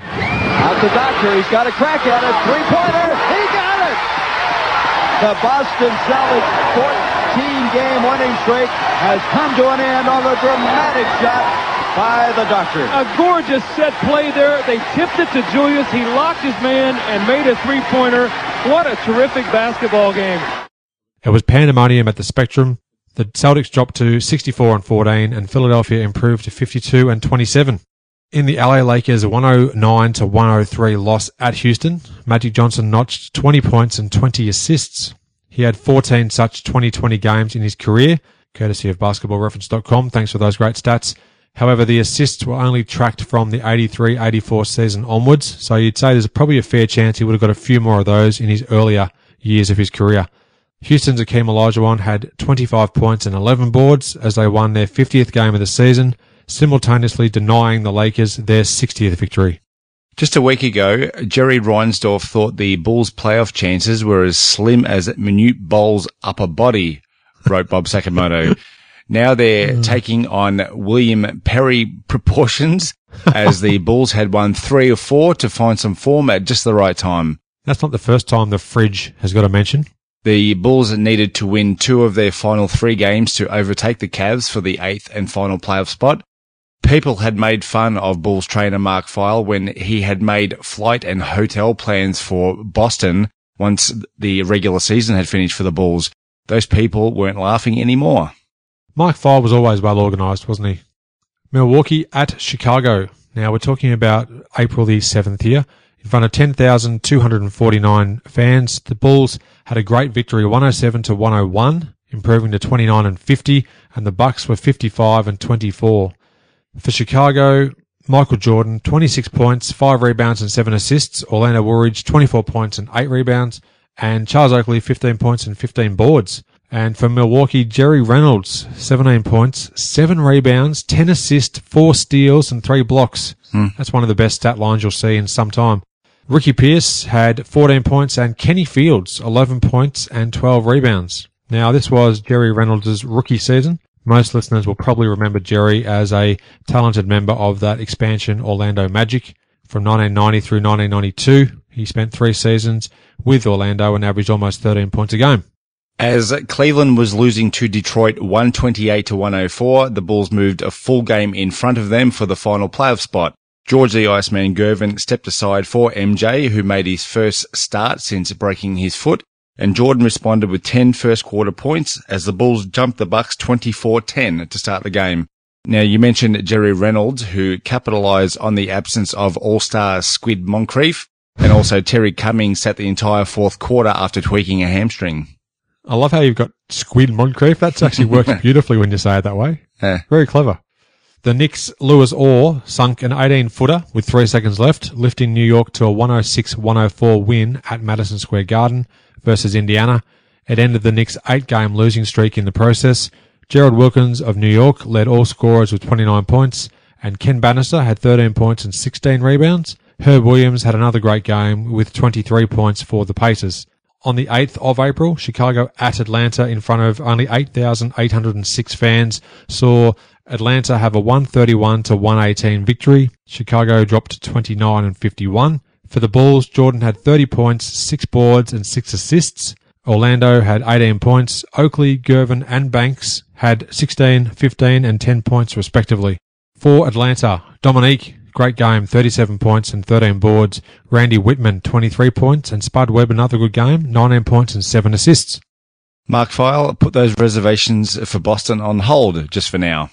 Speaker 9: Out the doctor, he's got a crack at it. Three-pointer, he got it! The Boston Celtics fourteen-game winning streak has come to an end on a dramatic shot by the doctor.
Speaker 10: A gorgeous set play there. They tipped it to Julius. He locked his man and made a three-pointer. What a terrific basketball game.
Speaker 2: It was pandemonium at the Spectrum. The Celtics dropped to sixty-four and fourteen, and Philadelphia improved to fifty-two and twenty-seven. In the L A Lakers one oh nine to one oh three loss at Houston, Magic Johnson notched twenty points and twenty assists. He had fourteen such twenty twenty games in his career, courtesy of basketball reference dot com. Thanks for those great stats. However, the assists were only tracked from the eighty-three eighty-four season onwards, so you'd say there's probably a fair chance he would have got a few more of those in his earlier years of his career. Houston's Akeem Olajuwon had twenty-five points and eleven boards as they won their fiftieth game of the season, simultaneously denying the Lakers their sixtieth victory.
Speaker 1: Just a week ago, Jerry Reinsdorf thought the Bulls' playoff chances were as slim as Manute Bol's upper body, wrote Bob Sakamoto. Now they're taking on William Perry proportions, as the Bulls had won three or four to find some form at just the right time.
Speaker 2: That's not the first time the fridge has got a mention.
Speaker 1: The Bulls needed to win two of their final three games to overtake the Cavs for the eighth and final playoff spot. People had made fun of Bulls trainer Mark Feil when he had made flight and hotel plans for Boston once the regular season had finished for the Bulls. Those people weren't laughing anymore.
Speaker 2: Mike Feil was always well organised, wasn't he? Milwaukee at Chicago. Now we're talking about April the seventh here. In front of ten thousand two hundred forty-nine fans, the Bulls had a great victory, one oh seven to one oh one, improving to twenty-nine and fifty, and the Bucks were fifty-five and twenty-four. For Chicago, Michael Jordan, twenty-six points, five rebounds and seven assists. Orlando Woolridge, twenty-four points and eight rebounds. And Charles Oakley, fifteen points and fifteen boards. And for Milwaukee, Jerry Reynolds, seventeen points, seven rebounds, ten assists, four steals and three blocks.
Speaker 1: Hmm.
Speaker 2: That's one of the best stat lines you'll see in some time. Ricky Pierce had fourteen points and Kenny Fields, eleven points and twelve rebounds. Now, this was Jerry Reynolds' rookie season. Most listeners will probably remember Jerry as a talented member of that expansion Orlando Magic from nineteen ninety through nineteen ninety-two. He spent three seasons with Orlando and averaged almost thirteen points a game.
Speaker 1: As Cleveland was losing to Detroit one twenty-eight to one oh four, the Bulls moved a full game in front of them for the final playoff spot. George the Iceman Gervin stepped aside for M J, who made his first start since breaking his foot, and Jordan responded with ten first quarter points as the Bulls jumped the Bucks twenty-four ten to start the game. Now, you mentioned Jerry Reynolds, who capitalized on the absence of all-star Squid Moncrief, and also Terry Cummings sat the entire fourth quarter after tweaking a hamstring.
Speaker 2: I love how you've got Squid Moncrief. That's actually works beautifully when you say it that way.
Speaker 1: Yeah.
Speaker 2: Very clever. The Knicks' Lewis Orr sunk an eighteen-footer with three seconds left, lifting New York to a one oh six one oh four win at Madison Square Garden versus Indiana. It ended the Knicks' eight-game losing streak in the process. Gerald Wilkins of New York led all scorers with twenty-nine points, and Ken Bannister had thirteen points and sixteen rebounds. Herb Williams had another great game with twenty-three points for the Pacers. On the eighth of April, Chicago at Atlanta in front of only eight thousand eight hundred six fans saw Atlanta have a one thirty-one to one eighteen victory. Chicago dropped to twenty-nine and fifty-one. For the Bulls, Jordan had thirty points, six boards and six assists. Orlando had eighteen points. Oakley, Gervin and Banks had sixteen, fifteen and ten points respectively. For Atlanta, Dominique, great game, thirty-seven points and thirteen boards. Randy Whitman, twenty-three points, and Spud Webb, another good game, nineteen points and seven assists.
Speaker 1: Mark Feil, put those reservations for Boston on hold just for now.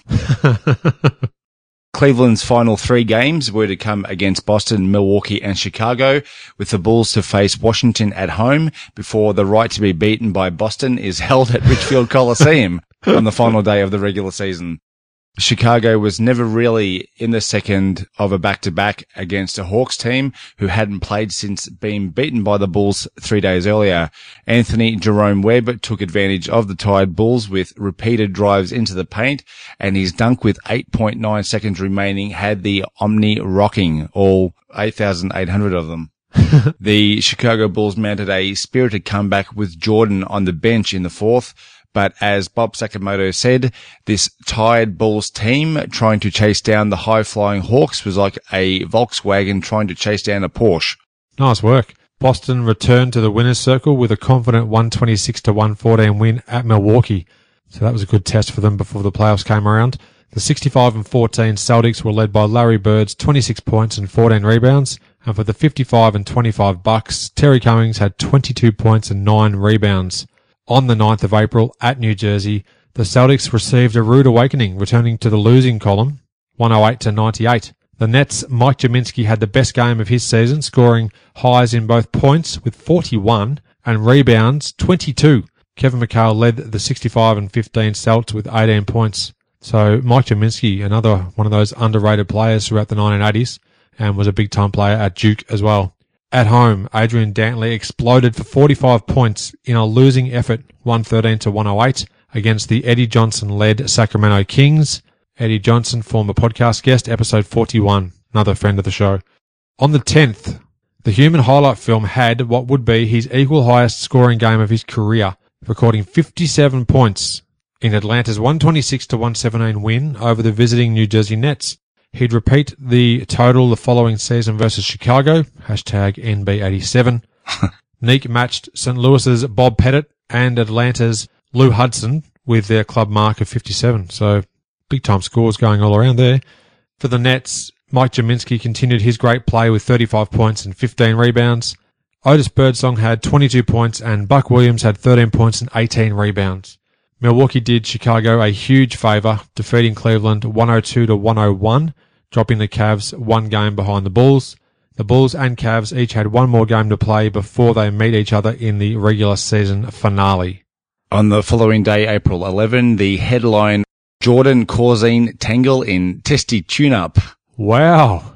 Speaker 1: Cleveland's final three games were to come against Boston, Milwaukee and Chicago, with the Bulls to face Washington at home before the right to be beaten by Boston is held at Richfield Coliseum on the final day of the regular season. Chicago was never really in the second of a back-to-back against a Hawks team who hadn't played since being beaten by the Bulls three days earlier. Anthony Jerome Webb took advantage of the tired Bulls with repeated drives into the paint, and his dunk with eight point nine seconds remaining had the Omni rocking, all eight thousand eight hundred of them. The Chicago Bulls mounted a spirited comeback with Jordan on the bench in the fourth. But as Bob Sakamoto said, this tired Bulls team trying to chase down the high-flying Hawks was like a Volkswagen trying to chase down a Porsche.
Speaker 2: Nice work. Boston returned to the winner's circle with a confident one twenty-six to one fourteen win at Milwaukee. So that was a good test for them before the playoffs came around. The sixty-five and fourteen Celtics were led by Larry Bird's twenty-six points and fourteen rebounds. And for the fifty-five and twenty-five Bucks, Terry Cummings had twenty-two points and nine rebounds. On the ninth of April at New Jersey, the Celtics received a rude awakening, returning to the losing column, one oh eight to ninety-eight. The Nets' Mike Jaminski had the best game of his season, scoring highs in both points with forty-one and rebounds twenty-two. Kevin McHale led the sixty-five and fifteen Celts with eighteen points. So Mike Jaminski, another one of those underrated players throughout the nineteen eighties, and was a big-time player at Duke as well. At home, Adrian Dantley exploded for forty-five points in a losing effort, one thirteen to one oh eight, against the Eddie Johnson-led Sacramento Kings. Eddie Johnson, former podcast guest, episode forty-one, another friend of the show. On the tenth, the Human highlight film had what would be his equal highest scoring game of his career, recording fifty-seven points in Atlanta's one twenty-six to one seventeen win over the visiting New Jersey Nets. He'd repeat the total the following season versus Chicago, hashtag N B eighty-seven. Neek matched Saint Louis's Bob Pettit and Atlanta's Lou Hudson with their club mark of fifty-seven. So big time scores going all around there. For the Nets, Mike Jaminski continued his great play with thirty-five points and fifteen rebounds. Otis Birdsong had twenty-two points and Buck Williams had thirteen points and eighteen rebounds. Milwaukee did Chicago a huge favour, defeating Cleveland one oh two to one oh one, dropping the Cavs one game behind the Bulls. The Bulls and Cavs each had one more game to play before they meet each other in the regular season finale.
Speaker 1: On the following day, April eleventh, the headline, Jordan Corzine Tangle in Testy Tune-Up.
Speaker 2: Wow.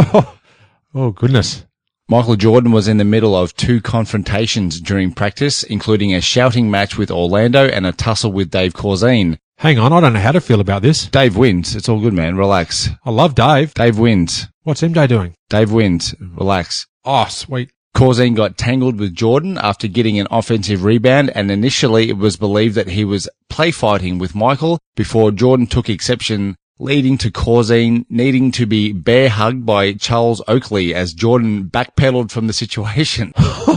Speaker 2: Oh, goodness.
Speaker 1: Michael Jordan was in the middle of two confrontations during practice, including a shouting match with Orlando and a tussle with Dave Corzine.
Speaker 2: Hang on, I don't know how to feel about this.
Speaker 1: Dave wins. It's all good, man. Relax.
Speaker 2: I love Dave.
Speaker 1: Dave wins.
Speaker 2: What's M J doing?
Speaker 1: Dave wins. Relax.
Speaker 2: Oh, sweet.
Speaker 1: Corzine got tangled with Jordan after getting an offensive rebound, and initially it was believed that he was play fighting with Michael before Jordan took exception, leading to Corzine needing to be bear hugged by Charles Oakley as Jordan backpedaled from the situation.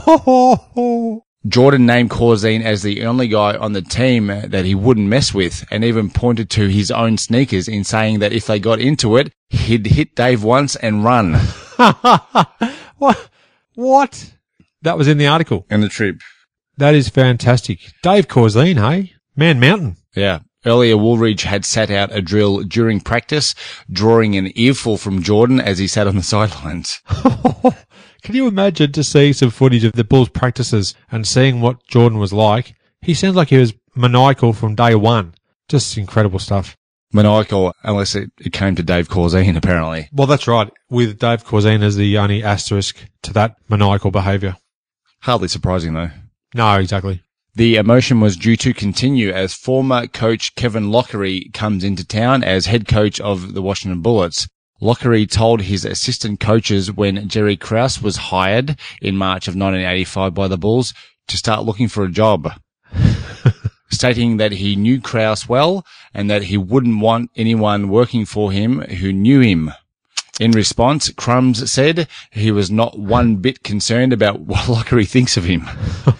Speaker 1: Jordan named Corzine as the only guy on the team that he wouldn't mess with, and even pointed to his own sneakers in saying that if they got into it, he'd hit Dave once and run.
Speaker 2: What? What? That was in the article.
Speaker 1: In the trip.
Speaker 2: That is fantastic. Dave Corzine, hey? Man Mountain.
Speaker 1: Yeah. Earlier, Woolridge had sat out a drill during practice, drawing an earful from Jordan as he sat on the sidelines.
Speaker 2: Can you imagine to see some footage of the Bulls practices and seeing what Jordan was like? He sounds like he was maniacal from day one. Just incredible stuff.
Speaker 1: Maniacal, unless it, it came to Dave Corzine, apparently.
Speaker 2: Well, that's right. With Dave Corzine as the only asterisk to that maniacal behaviour.
Speaker 1: Hardly surprising, though.
Speaker 2: No, exactly.
Speaker 1: The emotion was due to continue as former coach Kevin Lockery comes into town as head coach of the Washington Bullets. Lockery told his assistant coaches when Jerry Krause was hired in March of nineteen eighty-five by the Bulls to start looking for a job, stating that he knew Krause well and that he wouldn't want anyone working for him who knew him. In response, Crumbs said he was not one bit concerned about what Lockery thinks of him.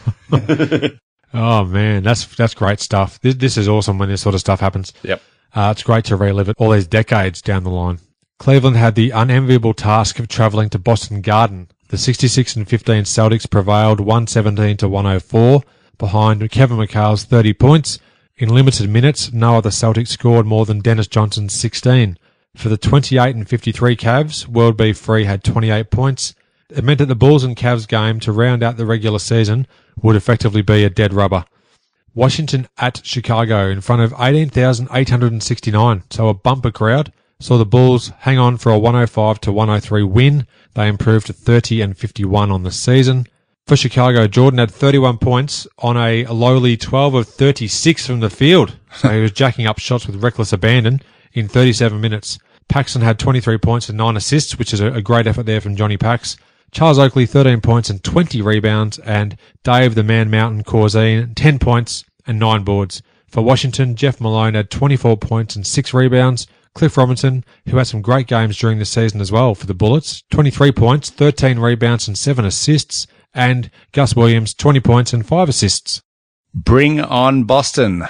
Speaker 2: Oh man, that's that's great stuff. This, this is awesome when this sort of stuff happens.
Speaker 1: Yep.
Speaker 2: Uh, it's great to relive it all these decades down the line. Cleveland had the unenviable task of travelling to Boston Garden. The sixty-six and fifteen Celtics prevailed one seventeen to one oh four behind Kevin McHale's thirty points. In limited minutes, no other Celtics scored more than Dennis Johnson's sixteen. For the twenty-eight and fifty-three Cavs, World B. Free had twenty-eight points. It meant that the Bulls and Cavs game to round out the regular season would effectively be a dead rubber. Washington at Chicago in front of eighteen thousand eight hundred sixty-nine, so a bumper crowd, saw the Bulls hang on for a one oh five to one oh three win. They improved to thirty and fifty-one on the season. For Chicago, Jordan had thirty-one points on a lowly twelve of thirty-six from the field, so he was jacking up shots with reckless abandon in thirty-seven minutes. Paxson had twenty-three points and nine assists, which is a, a great effort there from Johnny Pax. Charles Oakley, thirteen points and twenty rebounds, and Dave the Man Mountain Corzine, ten points and nine boards. For Washington, Jeff Malone had twenty-four points and six rebounds. Cliff Robinson, who had some great games during the season as well for the Bullets, twenty-three points, thirteen rebounds and seven assists. And Gus Williams, twenty points and five assists.
Speaker 1: Bring on Boston.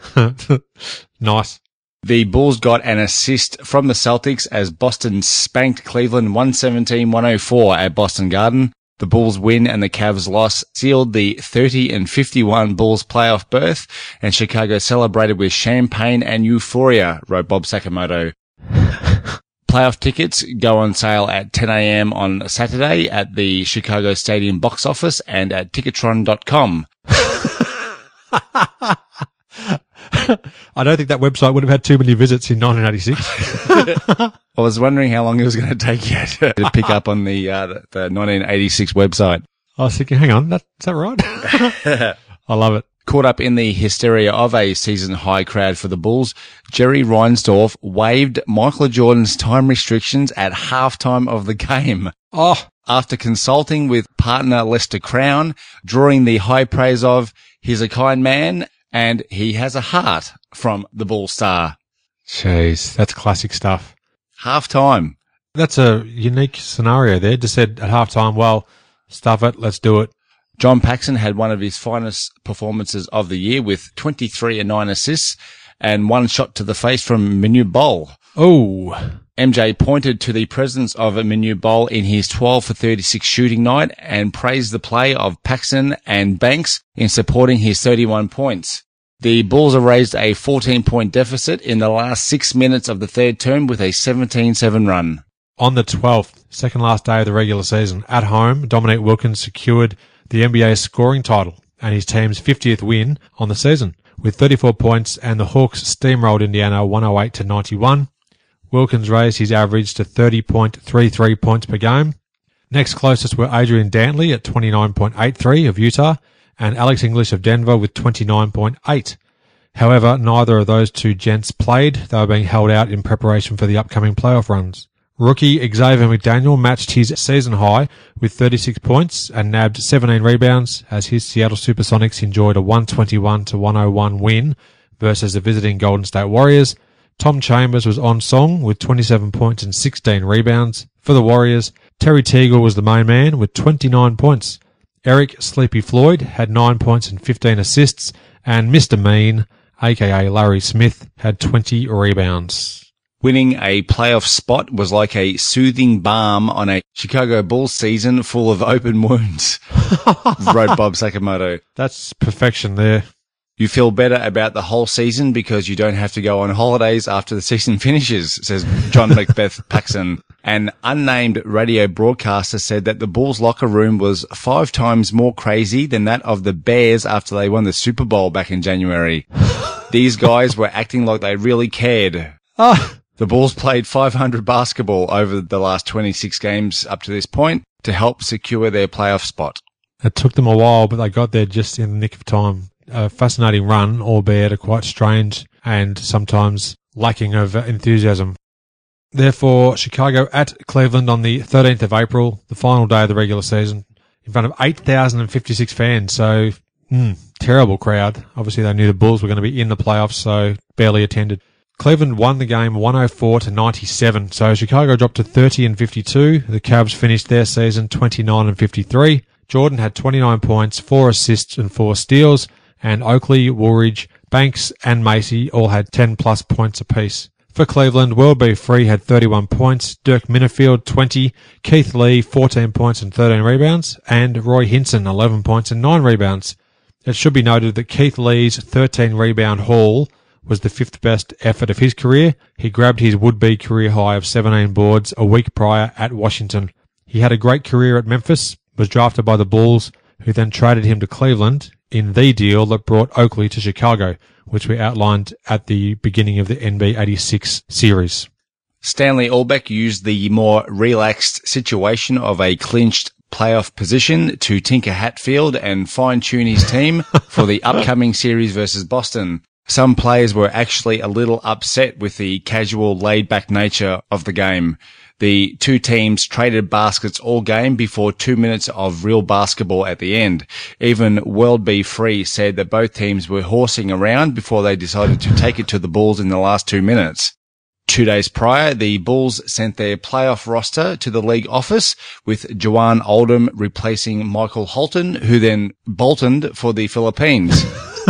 Speaker 2: Nice.
Speaker 1: The Bulls got an assist from the Celtics as Boston spanked Cleveland one seventeen to one oh four at Boston Garden. The Bulls win and the Cavs loss sealed the thirty and fifty-one Bulls playoff berth, and Chicago celebrated with champagne and euphoria, wrote Bob Sakamoto. Playoff tickets go on sale at ten a.m. on Saturday at the Chicago Stadium box office and at Ticketron dot com.
Speaker 2: I don't think that website would have had too many visits in nineteen eighty-six.
Speaker 1: I was wondering how long it was going to take you to, to pick up on the, uh, the the nineteen eighty-six website.
Speaker 2: I was thinking, hang on, that, is that right? I love it.
Speaker 1: Caught up in the hysteria of a season-high crowd for the Bulls, Jerry Reinsdorf waived Michael Jordan's time restrictions at halftime of the game.
Speaker 2: Oh,
Speaker 1: after consulting with partner Lester Crown, drawing the high praise of, he's a kind man, and he has a heart from the Bull star.
Speaker 2: Jeez, that's classic stuff.
Speaker 1: Half-time.
Speaker 2: That's a unique scenario there. Just said at half-time, well, stuff it, let's do it.
Speaker 1: John Paxson had one of his finest performances of the year with twenty-three and nine assists and one shot to the face from Manute Bol.
Speaker 2: Oh.
Speaker 1: M J pointed to the presence of Manute Bol in his twelve for thirty-six shooting night and praised the play of Paxson and Banks in supporting his thirty-one points. The Bulls erased a fourteen-point deficit in the last six minutes of the third term with a seventeen seven run.
Speaker 2: On the twelfth, second last day of the regular season, at home, Dominique Wilkins secured the N B A scoring title and his team's fiftieth win on the season. With thirty-four points and the Hawks steamrolled Indiana one oh eight to ninety-one. Wilkins raised his average to thirty point three three points per game. Next closest were Adrian Dantley at twenty-nine point eight three of Utah and Alex English of Denver with twenty-nine point eight. However, neither of those two gents played. They were being held out in preparation for the upcoming playoff runs. Rookie Xavier McDaniel matched his season high with thirty-six points and nabbed seventeen rebounds as his Seattle Supersonics enjoyed a one twenty-one to one oh one win versus the visiting Golden State Warriors. Tom Chambers was on song with twenty-seven points and sixteen rebounds. For the Warriors, Terry Teagle was the main man with twenty-nine points. Eric Sleepy Floyd had nine points and fifteen assists, and Mister Mean, aka Larry Smith, had twenty rebounds.
Speaker 1: Winning a playoff spot was like a soothing balm on a Chicago Bulls season full of open wounds, wrote Bob Sakamoto.
Speaker 2: That's perfection there.
Speaker 1: You feel better about the whole season because you don't have to go on holidays after the season finishes, says John Macbeth Paxson. An unnamed radio broadcaster said that the Bulls locker room was five times more crazy than that of the Bears after they won the Super Bowl back in January. These guys were acting like they really cared.
Speaker 2: Oh.
Speaker 1: The Bulls played five hundred basketball over the last twenty-six games up to this point to help secure their playoff spot.
Speaker 2: It took them a while, but they got there just in the nick of time. A fascinating run, albeit a quite strange and sometimes lacking of enthusiasm. Therefore, Chicago at Cleveland on the thirteenth of April, the final day of the regular season, in front of eight thousand fifty-six fans. So, mm, terrible crowd. Obviously, they knew the Bulls were going to be in the playoffs, so barely attended. Cleveland won the game one oh four to ninety-seven. So Chicago dropped to thirty and fifty-two. The Cavs finished their season twenty-nine and fifty-three. Jordan had twenty-nine points, four assists and four steals, and Oakley, Woolridge, Banks and Macy all had ten plus points apiece. For Cleveland, World B. Free had thirty-one points, Dirk Minifield twenty, Keith Lee fourteen points and thirteen rebounds, and Roy Hinson eleven points and nine rebounds. It should be noted that Keith Lee's thirteen rebound haul was the fifth best effort of his career. He grabbed his would-be career high of seventeen boards a week prior at Washington. He had a great career at Memphis, was drafted by the Bulls, who then traded him to Cleveland in the deal that brought Oakley to Chicago, which we outlined at the beginning of the N B eighty-six series.
Speaker 1: Stanley Albeck used the more relaxed situation of a clinched playoff position to tinker Hatfield and fine-tune his team for the upcoming series versus Boston. Some players were actually a little upset with the casual, laid-back nature of the game. The two teams traded baskets all game before two minutes of real basketball at the end. Even World B. Free said that both teams were horsing around before they decided to take it to the Bulls in the last two minutes. Two days prior, the Bulls sent their playoff roster to the league office with Joanne Oldham replacing Michael Holton, who then boltoned for the Philippines.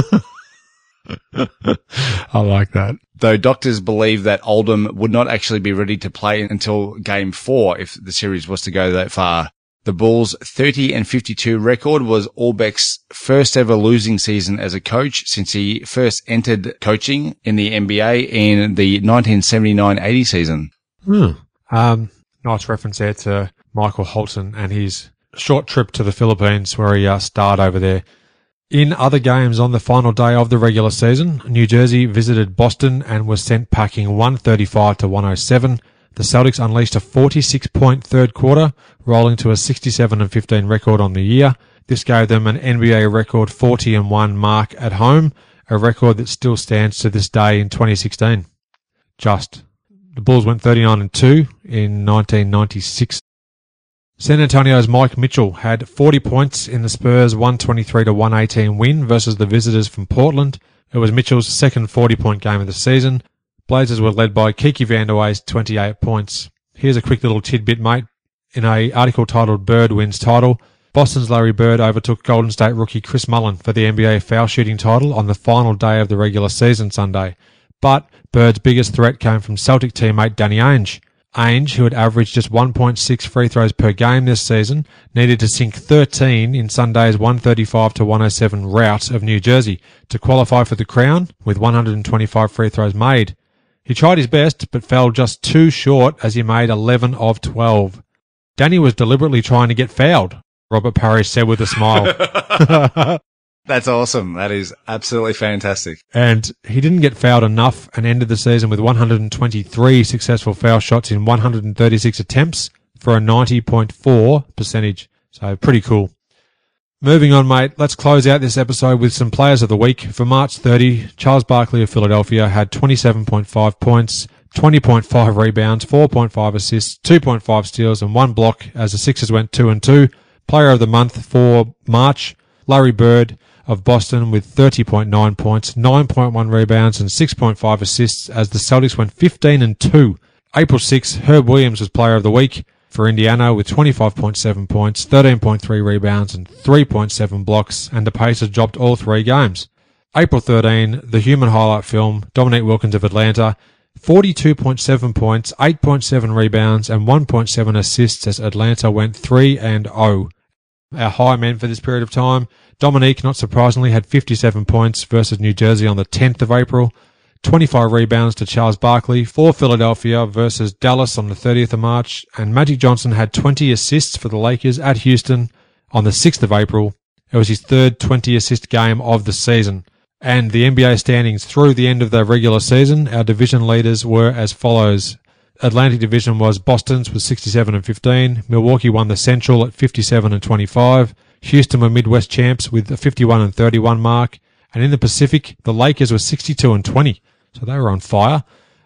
Speaker 2: I like that.
Speaker 1: Though doctors believe that Oldham would not actually be ready to play until game four if the series was to go that far. The Bulls' thirty and fifty-two record was Albeck's first ever losing season as a coach since he first entered coaching in the N B A in the nineteen seventy-nine eighty season.
Speaker 2: Hmm. Um, nice reference there to Michael Holton and his short trip to the Philippines where he uh, starred over there. In other games on the final day of the regular season, New Jersey visited Boston and was sent packing one thirty-five to one oh seven. The Celtics unleashed a forty-six point third quarter, rolling to a sixty-seven and fifteen record on the year. This gave them an N B A record forty and one mark at home, a record that still stands to this day in twenty sixteen. Just. The Bulls went thirty-nine and two in nineteen ninety-six. San Antonio's Mike Mitchell had forty points in the Spurs' one twenty-three to one eighteen win versus the visitors from Portland. It was Mitchell's second forty-point game of the season. Blazers were led by Kiki Vandeweghe's twenty-eight points. Here's a quick little tidbit, mate. In an article titled Bird Wins Title, Boston's Larry Bird overtook Golden State rookie Chris Mullin for the N B A foul shooting title on the final day of the regular season Sunday. But Bird's biggest threat came from Celtic teammate Danny Ainge. Ainge, who had averaged just one point six free throws per game this season, needed to sink thirteen in Sunday's one thirty-five to one oh seven rout of New Jersey to qualify for the crown with one hundred twenty-five free throws made. He tried his best, but fell just too short as he made eleven of twelve. Danny was deliberately trying to get fouled, Robert Parrish said with a smile.
Speaker 1: That's awesome. That is absolutely fantastic.
Speaker 2: And he didn't get fouled enough and ended the season with one hundred twenty-three successful foul shots in one hundred thirty-six attempts for a ninety point four percentage. So pretty cool. Moving on, mate, let's close out this episode with some players of the week. For March thirtieth, Charles Barkley of Philadelphia had twenty-seven point five points, twenty point five rebounds, four point five assists, two point five steals, and one block as the Sixers went two and two. Player of the month for March, Larry Bird of Boston with thirty point nine points, nine point one rebounds and six point five assists as the Celtics went fifteen and two. April sixth, Herb Williams was player of the week for Indiana with twenty-five point seven points, thirteen point three rebounds and three point seven blocks, and the Pacers dropped all three games. April thirteenth, the human highlight film, Dominique Wilkins of Atlanta, forty-two point seven points, eight point seven rebounds and one point seven assists as Atlanta went three and oh. Our high men for this period of time, Dominique, not surprisingly, had fifty-seven points versus New Jersey on the tenth of April, twenty-five rebounds to Charles Barkley for Philadelphia versus Dallas on the thirtieth of March, and Magic Johnson had twenty assists for the Lakers at Houston on the sixth of April. It was his third twenty-assist game of the season. And the N B A standings through the end of the regular season, our division leaders were as follows. Atlantic Division was Boston's with sixty-seven and fifteen. Milwaukee won the Central at fifty-seven and twenty-five. Houston were Midwest champs with a fifty-one and thirty-one mark. And in the Pacific, the Lakers were sixty-two and twenty. So they were on fire.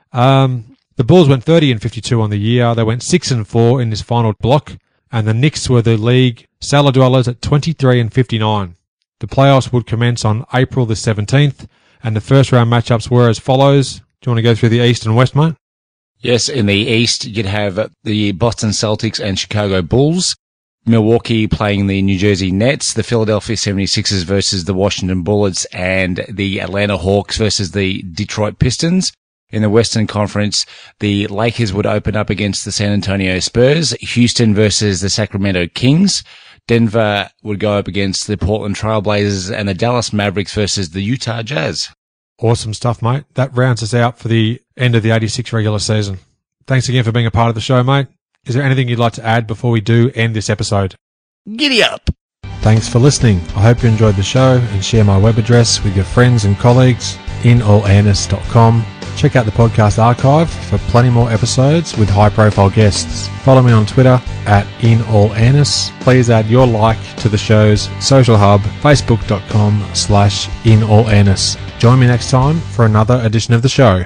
Speaker 2: Um, the Bulls went thirty and fifty-two on the year. They went six and four in this final block. And the Knicks were the league cellar dwellers at twenty-three and fifty-nine. The playoffs would commence on April the seventeenth, and the first round matchups were as follows. Do you want to go through the East and West, mate?
Speaker 1: Yes, in the East, you'd have the Boston Celtics and Chicago Bulls, Milwaukee playing the New Jersey Nets, the Philadelphia seventy-sixers versus the Washington Bullets, and the Atlanta Hawks versus the Detroit Pistons. In the Western Conference, the Lakers would open up against the San Antonio Spurs, Houston versus the Sacramento Kings, Denver would go up against the Portland Trailblazers, and the Dallas Mavericks versus the Utah Jazz.
Speaker 2: Awesome stuff, mate. That rounds us out for the end of the eighty-six regular season. Thanks again for being a part of the show, mate. Is there anything you'd like to add before we do end this episode?
Speaker 1: Giddy up!
Speaker 2: Thanks for listening. I hope you enjoyed the show and share my web address with your friends and colleagues, in all airness dot com. Check out the podcast archive for plenty more episodes with high-profile guests. Follow me on Twitter at InAllAirness. Please add your like to the show's social hub, facebook.com slash InAllAirness. Join me next time for another edition of the show.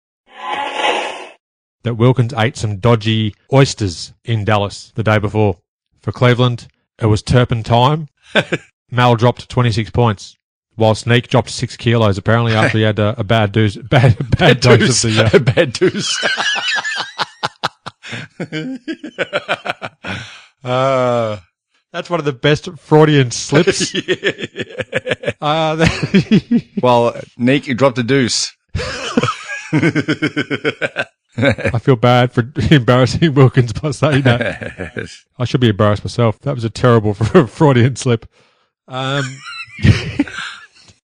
Speaker 2: That Wilkins ate some dodgy oysters in Dallas the day before. For Cleveland, it was turpentine. Mal dropped twenty-six points. While Sneak dropped six kilos, apparently after he had a, a bad dose, bad, bad, bad dose deuce. of the uh,
Speaker 1: bad dose.
Speaker 2: uh, that's one of the best Freudian slips.
Speaker 1: yeah.
Speaker 2: uh, that
Speaker 1: well, Nick, you dropped a deuce.
Speaker 2: I feel bad for embarrassing Wilkins by saying that. I should be embarrassed myself. That was a terrible Freudian slip. Um.